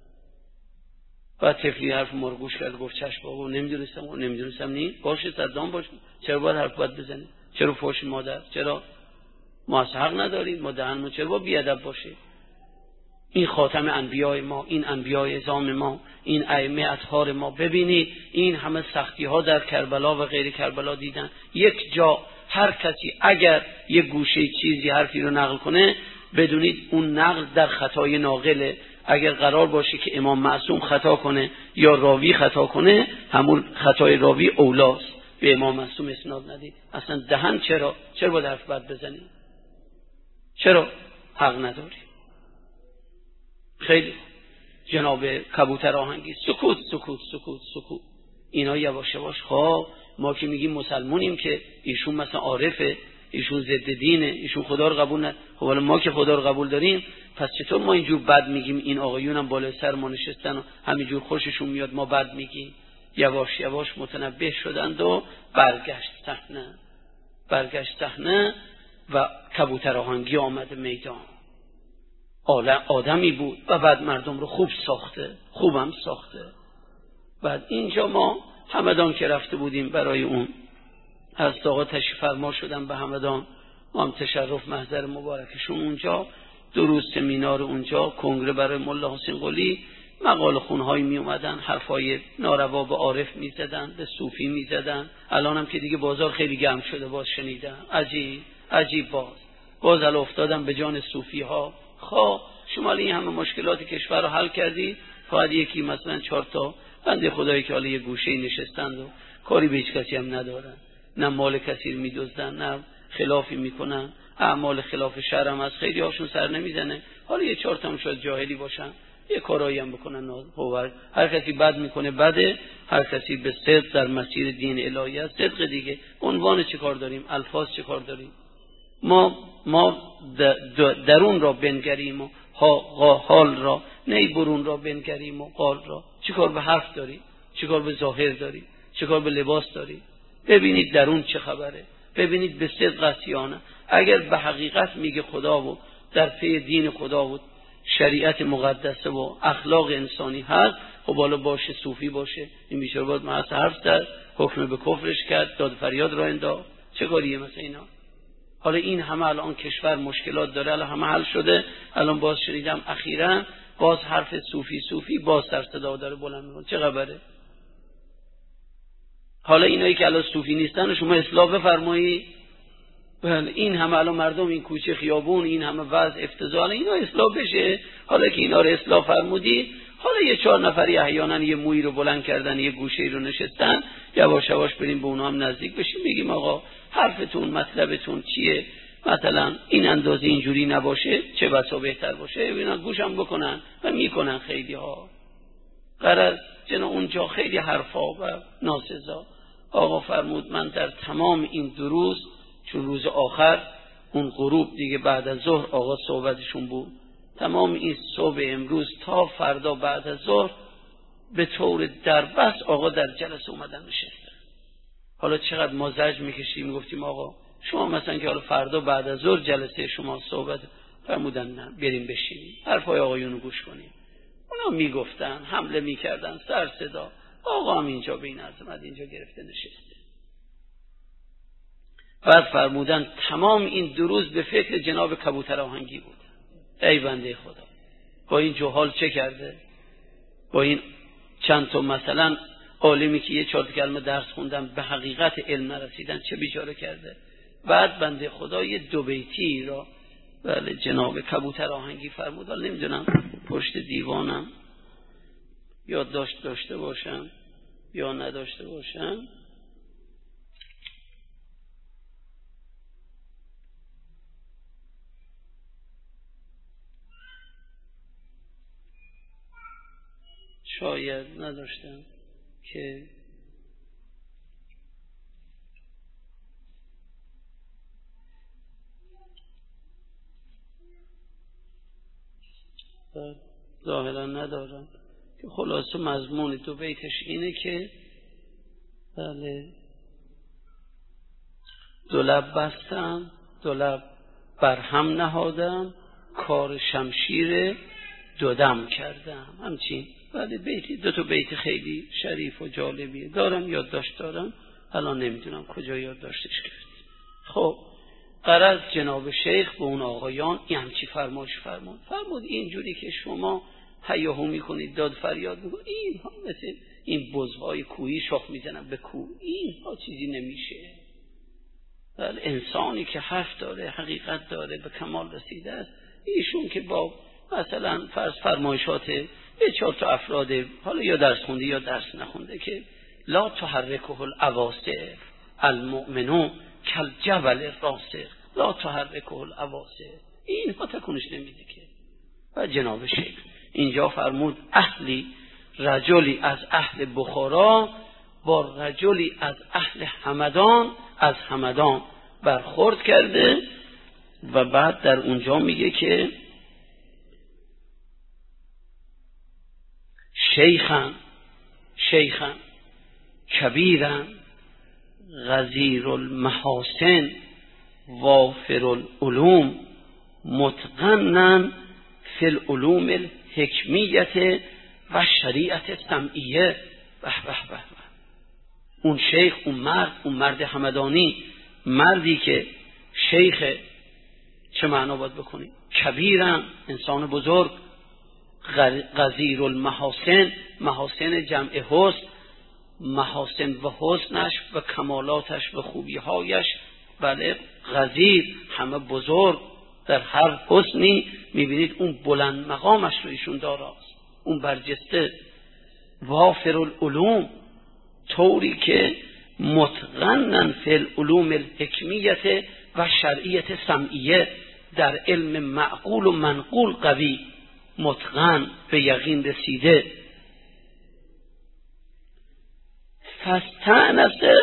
بعد طفلی حرف ما رو گوش کرد، گفت چشم بابا نمیدونستم نی باشه، صدام باشه، چرا باید حرف بد بزنی؟ چرا فحش مادر؟ چرا ما از حق نداریم؟ ما دهنمون چرا با بیادب باشه؟ این خاتم انبیای ما، این انبیای اعظام ما، این ائمه اطهار ما، ببینید این همه سختی ها در کربلا و غیر کربلا دیدن. یک جا هر کسی اگر یک گوشه چیزی حرفی رو نقل کنه، بدونید اون نقل در خطای ناقله. اگر قرار باشه که امام معصوم خطا کنه یا راوی خطا کنه، همون خطای راوی اولاست، به امام معصوم اسناد ندید. اصلا دهن چرا باید حرف بد بزنی؟ چرا حق نداری؟ خیلی جناب کبوتر آهنگی سکوت. اینا یواش یواش. خب ما که میگیم مسلمونیم که ایشون مثلا عارفه، ایشون ضد دینه، ایشون خدا رو قبول نه. خب حالا ما که خدا رو قبول داریم، پس چطور ما اینجور بد میگیم؟ این آقایون هم بالای سر ما نشستن و همینجور خوششون میاد ما بد میگیم. یواش یواش متنبه شدند و برگشت صحنه و کبوتر آهنگی آمده میدان. آدمی بود و بعد مردم رو خوبم ساخته. بعد اینجا ما همدان که رفته بودیم برای اون از آقا تشریف فرما شدن به همدان، ما هم تشرف محضر مبارکشون اونجا، دروس سمینار اونجا، کنگره برای ملا حسین قلی، مقاله خونهایی می اومدن، حرفای ناروا به عارف می زدن، به صوفی می زدن. الان هم که دیگه بازار خیلی گرم شده، باز شنیدن عجیب باز الان افتادن به جان صوفی ها. خب شما این همه مشکلات کشور رو حل کردی، فقط یکی مثلا 4 تا بنده خدایی که حالا یه گوشه نشستند و کاری به هیچ کسی هم ندارن، نه مال کسی رو میدزدن، نه خلافی میکنن، اعمال خلاف شرع هم از خیلی هاشون سر نمیزنه. حالا یه 4 تا هم شاید جاهلی باشن، یه کارایی هم بکنن. هر کسی بد میکنه بده، هر کسی به صدق در مسیر دین الهی است صدق دیگه. عنوان چه کار داریم؟ الفاظ چه کار داریم؟ ما درون را بنگریم و حال را، نه برون را بنگریم و قال را. چه کار به حرف داری؟ چه کار به ظاهر داری؟ چه کار به لباس داری؟ ببینید درون چه خبره، ببینید به صدق است یا نه. اگر به حقیقت میگه خدا و در پی دین خدا و شریعت مقدسه و اخلاق انسانی هست، خب بالا باشه، صوفی باشه، این بیچاره باید محض حرف زد، حکم به کفرش کرد، داد فریاد را انداخت. چه کاریه مثلا اینا؟ حالا این همه الان کشور مشکلات داره، الان همه حل شده. الان باز شنیدم اخیراً باز حرف صوفی باز سر صدا داره بلند میکنه. چه خبره؟ حالا اینایی که الان صوفی نیستن شما اصلاح بفرمایید، بله این همه الان مردم این کوچه خیابون این همه وضع افتضاح اینا اصلاح بشه. حالا که اینا رو اصلاح فرمودی، حالا یه 4 نفری احیانا یه مویی رو بلند کردن، یه گوشه‌ای رو نشستن، یواش یواش بریم به اونها هم نزدیک بشیم، بگیم آقا حرفتون مطلبتون چیه، مثلا این اندازه اینجوری نباشه چه بسا بهتر باشه، اینا گوشم بکنن و میکنن خیلی ها. قرار جنا اونجا خیلی حرفا و ناسزا. آقا فرمود من در تمام این 2 روز، چون روز آخر اون غروب دیگه بعد از ظهر آقا صحبتشون بود، تمام این صبح امروز تا فردا بعد از ظهر به طور دربست آقا در جلسه اومدن نشستن. حالا چقدر ما زجر میکشیم، میگفتیم آقا شما مثلا که حالا فردا بعد از ظهر جلسه شما صحبت، فرمودن نه بریم بشینیم حرفای آقایونو گوش کنیم. اونا میگفتن، حمله میکردن، سر صدا، آقا هم اینجا به این عظمت اینجا گرفته نشسته. بعد فرمودن تمام این 2 روز به فکر جناب کبوتر آهنگی بود. ای بنده خدا، با این جهال چه کرده؟ با این چند تا مثلا عالمی که یه 4 کلمه درس خوندن به حقیقت علم نرسیدن چه بیچاره کرده؟ بعد بنده خدا یه 2 بیتی را بله جناب کبوتر آهنگی فرمود. نمیدونم پشت دیوانم یادداشت داشته باشم یا نداشته باشم. شاید نداشتم که ظاهرا ندارم، که خلاصه مضمون 2 بیتش اینه که بله 2 لب بستم 2 لب برهم نهادم، کار شمشیر 2 دم کردم. همچین بله بیتی 2 تا بیت خیلی شریف و جالبیه. دارم یادداشت دارم، الان نمیدونم کجا یادداشتش کردیم. خب غرض جناب شیخ به اون آقایان این همچی فرمایش فرمود اینجوری که شما هیاهو میکنید داد فریاد میکنید، این ها مثل این بزهای کوهی شاخ میزنن به کوه، این ها چیزی نمیشه. بله انسانی که حرف داره، حقیقت داره، به کمال رسیده است، ایشون که با مثلا فرمایشات به 4 تا افراد حالا یا درس خونده یا درس نخونده که لا تحرکه العواصف المؤمنون کالجبل الراسخ لا تحرکه العواصف، اینها تکونش نمیده که. و جناب شیخ اینجا فرمود اهلی رجلی از اهل بخارا با رجلی از اهل همدان برخورد کرده. و بعد در اونجا میگه که شیخن کبیرن غزیر المحاسن وافر العلوم متقنن فی العلوم الحکمیت و شریعت سمعیه. به به به، اون شیخ، اون مرد همدانی، مردی که شیخ چه معنا باید بکنی؟ کبیرن انسان بزرگ، غزیر المحاسن، محاسن جمع حسن، محاسن و حسنش و کمالاتش و خوبیهایش بله غزیر همه بزرگ، در هر حسنی میبینید اون بلند مقامش رو ایشون داراست، اون برجسته. وافر العلوم طوری که متقنن فی العلوم الحکمیت و شرعیت سمعیه، در علم معقول و منقول قوی، متقن به یقین رسیده. فاستأنس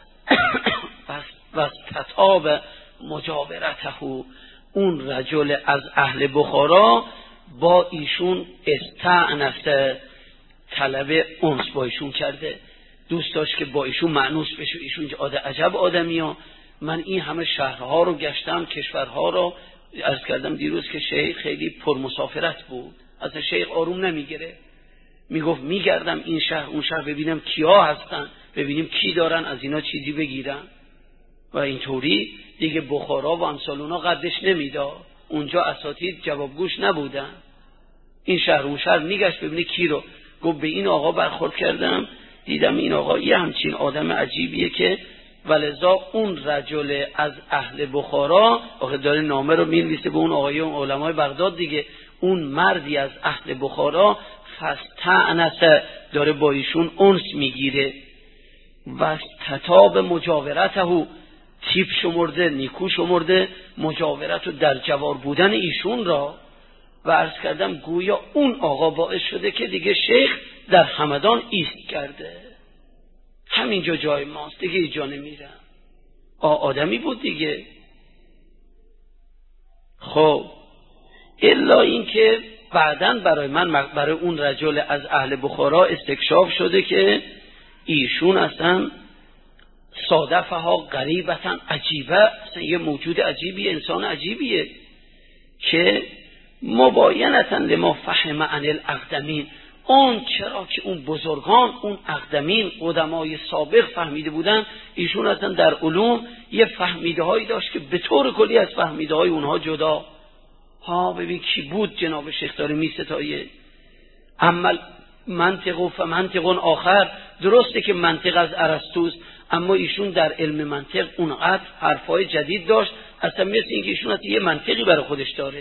و استطاب مجاورته، اون رجل از اهل بخارا با ایشون استأنس، طلب انس با ایشون کرده، دوست داشت که با ایشون مأنوس بشه. ایشون عجب آدمی ها، من این همه شهرها رو گشتم، کشورها رو عرض کردم دیروز که شیخ خیلی پرمسافرت بود، اصلا شیخ آروم نمیگیره، میگفت میگردم این شهر اون شهر ببینم کیا هستن، ببینیم کی دارن، از اینا چیزی بگیرم. و اینطوری دیگه بخارا و امثال اونا قدش نمیداد، اونجا اساتید جوابگوش نبودن، این شهر اون شهر میگشت ببینه کی رو. گفت به این آقا برخورد کردم، دیدم این آقا یه همچین آدم عجیبیه که ولذا اون رجل از اهل بخارا آخه داره نامه رو می‌نویسه به اون آقایون علمای بغداد دیگه، اون مردی از اهل بخارا فاستأنس داره با ایشون انس میگیره و تتاب مجاورته تیپ شمرده، نیکو شمرده مجاورت و در جوار بودن ایشون را و عرض کردم گویا اون آقا باعث شده که دیگه شیخ در همدان ایست کرده، همینجا جای ماست دیگه اینجا نمیرم. آدمی بود دیگه. خب الا این که بعداً برای اون رجل از اهل بخارا استکشاف شده که ایشون اصلا صادفها غریبتاً عجیبه، اصلا یه موجود عجیبیه، انسان عجیبیه که مباینتاً لما فهم عن الاقدمین، اون چرا که اون بزرگان، اون اقدمین قدمای سابق فهمیده بودن، ایشون اصلا در علوم یه فهمیده هایی داشت که به طور کلی از فهمیده های اونها جدا. ببین کی بود جناب شیخ داره می ستایه. اما منطق و فمنطق آخر، درسته که منطق از ارسطوست، اما ایشون در علم منطق اونقدر حرفای جدید داشت اصلا مثل اینکه ایشون اصلا یه منطقی برای خودش داره.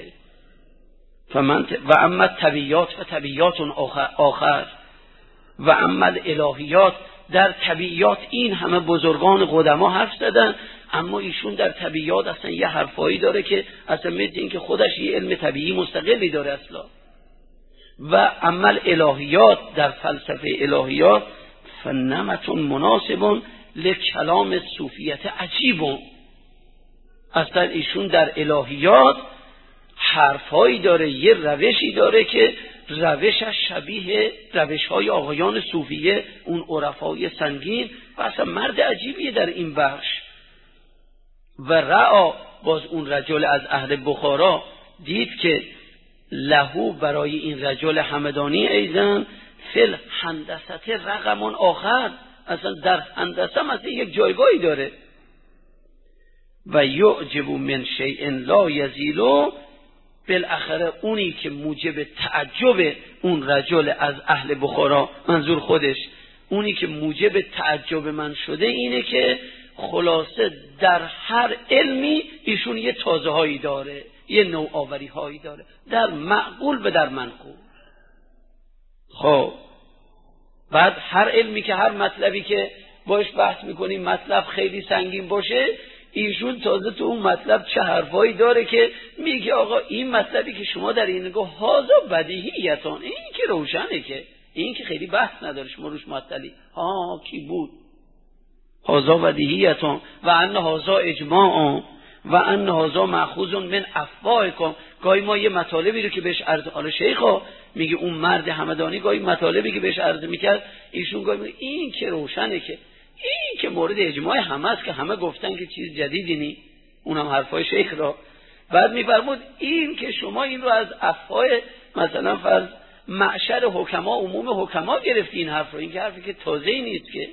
و اما طبیعیات و طبیعیات آخر و اما الهیات، در طبیعیات این همه بزرگان قدما حرف زدن، اما ایشون در طبیعیات اصلا یه حرفایی داره که اصلا مثل اینکه خودش یه علم طبیعی مستقلی داره اصلا. و اما الهیات، در فلسفه الهیات فنمتون مناسبون لکلام صوفیت عجیبون، اصلا ایشون در الهیات حرفایی داره، یه روشی داره که روشش شبیه روش‌های آقایان صوفیه، اون عرفای سنگین، و اصلا مرد عجیبیه در این بخش. و رعا، باز اون رجل از اهل بخارا دید که لهو برای این رجل همدانی ایزن فل هندسه رقمون آخر، اصلا در هندسه مثلا یک جایگاهی داره. و یعجب من شیء لا یزیلو، بالاخره اونی که موجب تعجب اون رجل از اهل بخارا، منظور خودش، اونی که موجب تعجب من شده اینه که خلاصه در هر علمی ایشون یه تازه هایی داره، یه نوآوری هایی داره، در معقول و در منقول. خب بعد هر علمی که هر مطلبی که باش بحث میکنیم مطلب خیلی سنگین باشه، ایشون تازه تو اون مطلب چه حرفایی داره که میگه آقا این مطلبی که شما در این نگاه هازا بدیهیتان، این که روشنه، که این که خیلی بحث نداره شما روش مطلبی کی بود، هازا بدیهیتان و ان هازا اجماع و ان هازا مأخوذ من افواهکم. گاهی ما یه مطالبی رو که بهش عرض، حالا شیخا میگه اون مرد همدانی گاهی مطالبی که بهش عرض میکرد ایشون گاهی میگه این که روشنه، که این که مورد اجماع همه است، که همه گفتن که چیز جدیدی نی، اونم حرفای شیخ را. بعد میفرمود این که شما این رو از افواه مثلا فرض معشر حکما، عموم حکما گرفتی این حرف رو، این که حرفی که تازه‌ای نیست که.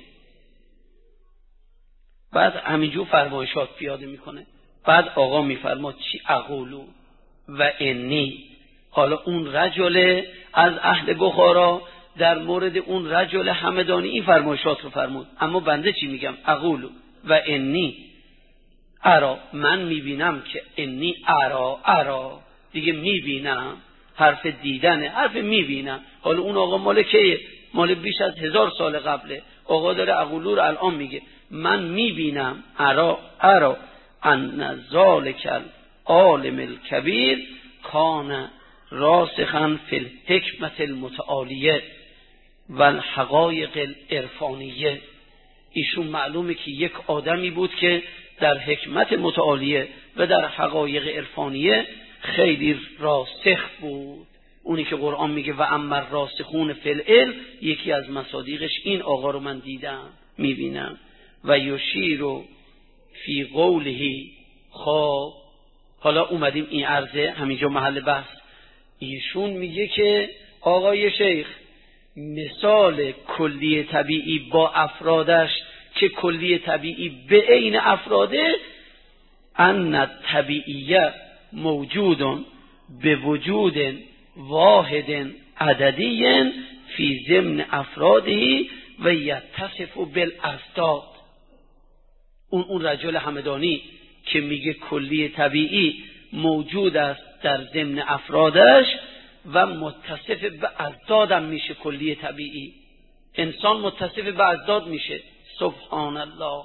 بعد همینجور فرمایشات پیاده میکنه. بعد آقا میفرماد چی اقولو و انی، حالا اون رجل از اهل بخارا در مورد اون رجل همدانی این فرمایشات رو فرمود، اما بنده چی میگم؟ اقولو و انی ارا، من میبینم که انی ارا دیگه میبینم، حرف دیدنه، حرف میبینم. حالا اون آقا مال کیه؟ مال بیش از 1000 سال قبله. آقا داره اقولو رو الان میگه من میبینم ارا ان ذالک العالم الکبیر کان راسخا فی الحکمت المتعالیه و الحقایق العرفانیه. ایشون معلومه که یک آدمی بود که در حکمت متعالیه و در حقایق عرفانیه خیلی راسخ بود. اونی که قرآن میگه و اما راسخون فی العلم، یکی از مصادیقش این آقا رو من دیدم میبینم. و یشیرو فی قولهی. خب حالا اومدیم این عرضه همینجا محل بحث. ایشون میگه که آقای شیخ مثال کلی طبیعی با افرادش که کلی طبیعی به عین افراده، ان طبیعیه موجودن به وجود واحد عددی فی ضمن افرادی و یتصف بالاضداد. اون رجل همدانی که میگه کلی طبیعی موجود است در ضمن افرادش و متصف به اضدادم میشه. کلی طبیعی انسان متصف به اضداد میشه. سبحان الله،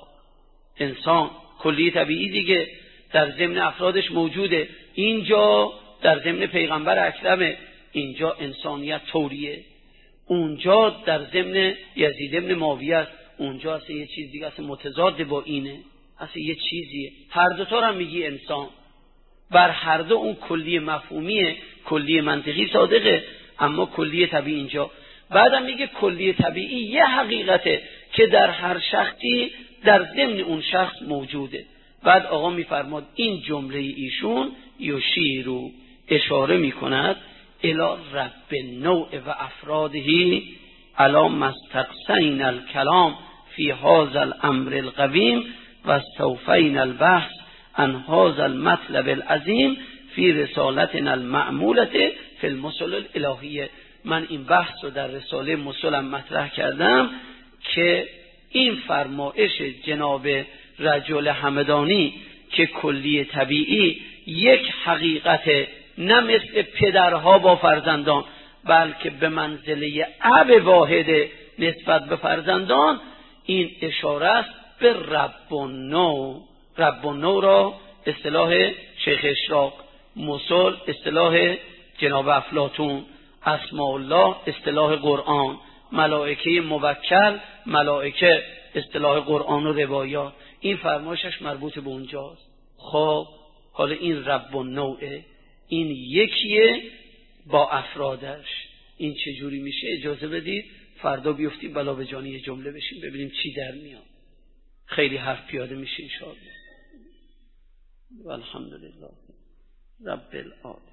انسان کلی طبیعی دیگه در ضمن افرادش موجوده. اینجا در ضمن پیغمبر اکرمه، اینجا انسانیت طوریه، اونجا در ضمن یزید ابن معاویه است، اونجا اصلا یه چیز دیگه، اصلا متضاد با اینه، اصلا یه چیزیه. هر دوتا هم میگی انسان، بر هر دو اون کلی مفهومیه، کلی منطقی صادقه، اما کلی طبیعی اینجا. بعدم میگه کلی طبیعی یه حقیقته که در هر شخصی در ضمن اون شخص موجوده. بعد آقا میفرماد این جمله ایشون یشیرو اشاره میکند الی رب النوع و افراده علی مستقصین الکلام فی هذا الامر القویم و استوفین البحث عن هذا المطلب العظیم فی رسالتنا المعمولة فی المثل الالهیه. من این بحث رو در رساله مثلم مطرح کردم که این فرمایش جناب رجل همدانی که کلی طبیعی یک حقیقت، نه مثل پدرها با فرزندان، بلکه به منزله اب واحد نسبت به فرزندان، این اشاره است به رب النوع. رب النوع را اصطلاح شیخ اشراق، مثل اصطلاح جناب افلاطون، اسماء الله اصطلاح قرآن، ملائکه موکل ملائکه اصطلاح قرآن و روایات. این فرمایشش مربوط به اونجاست. خب حالا این رب النوعه، این یکیه با افرادش. این چجوری میشه؟ اجازه بدید فردا بیفتیم بلا به جانی یه جمله بشیم ببینیم چی در میاد. خیلی حرف پیاده میشه انشاءالله. والحمدلله رب العالمین.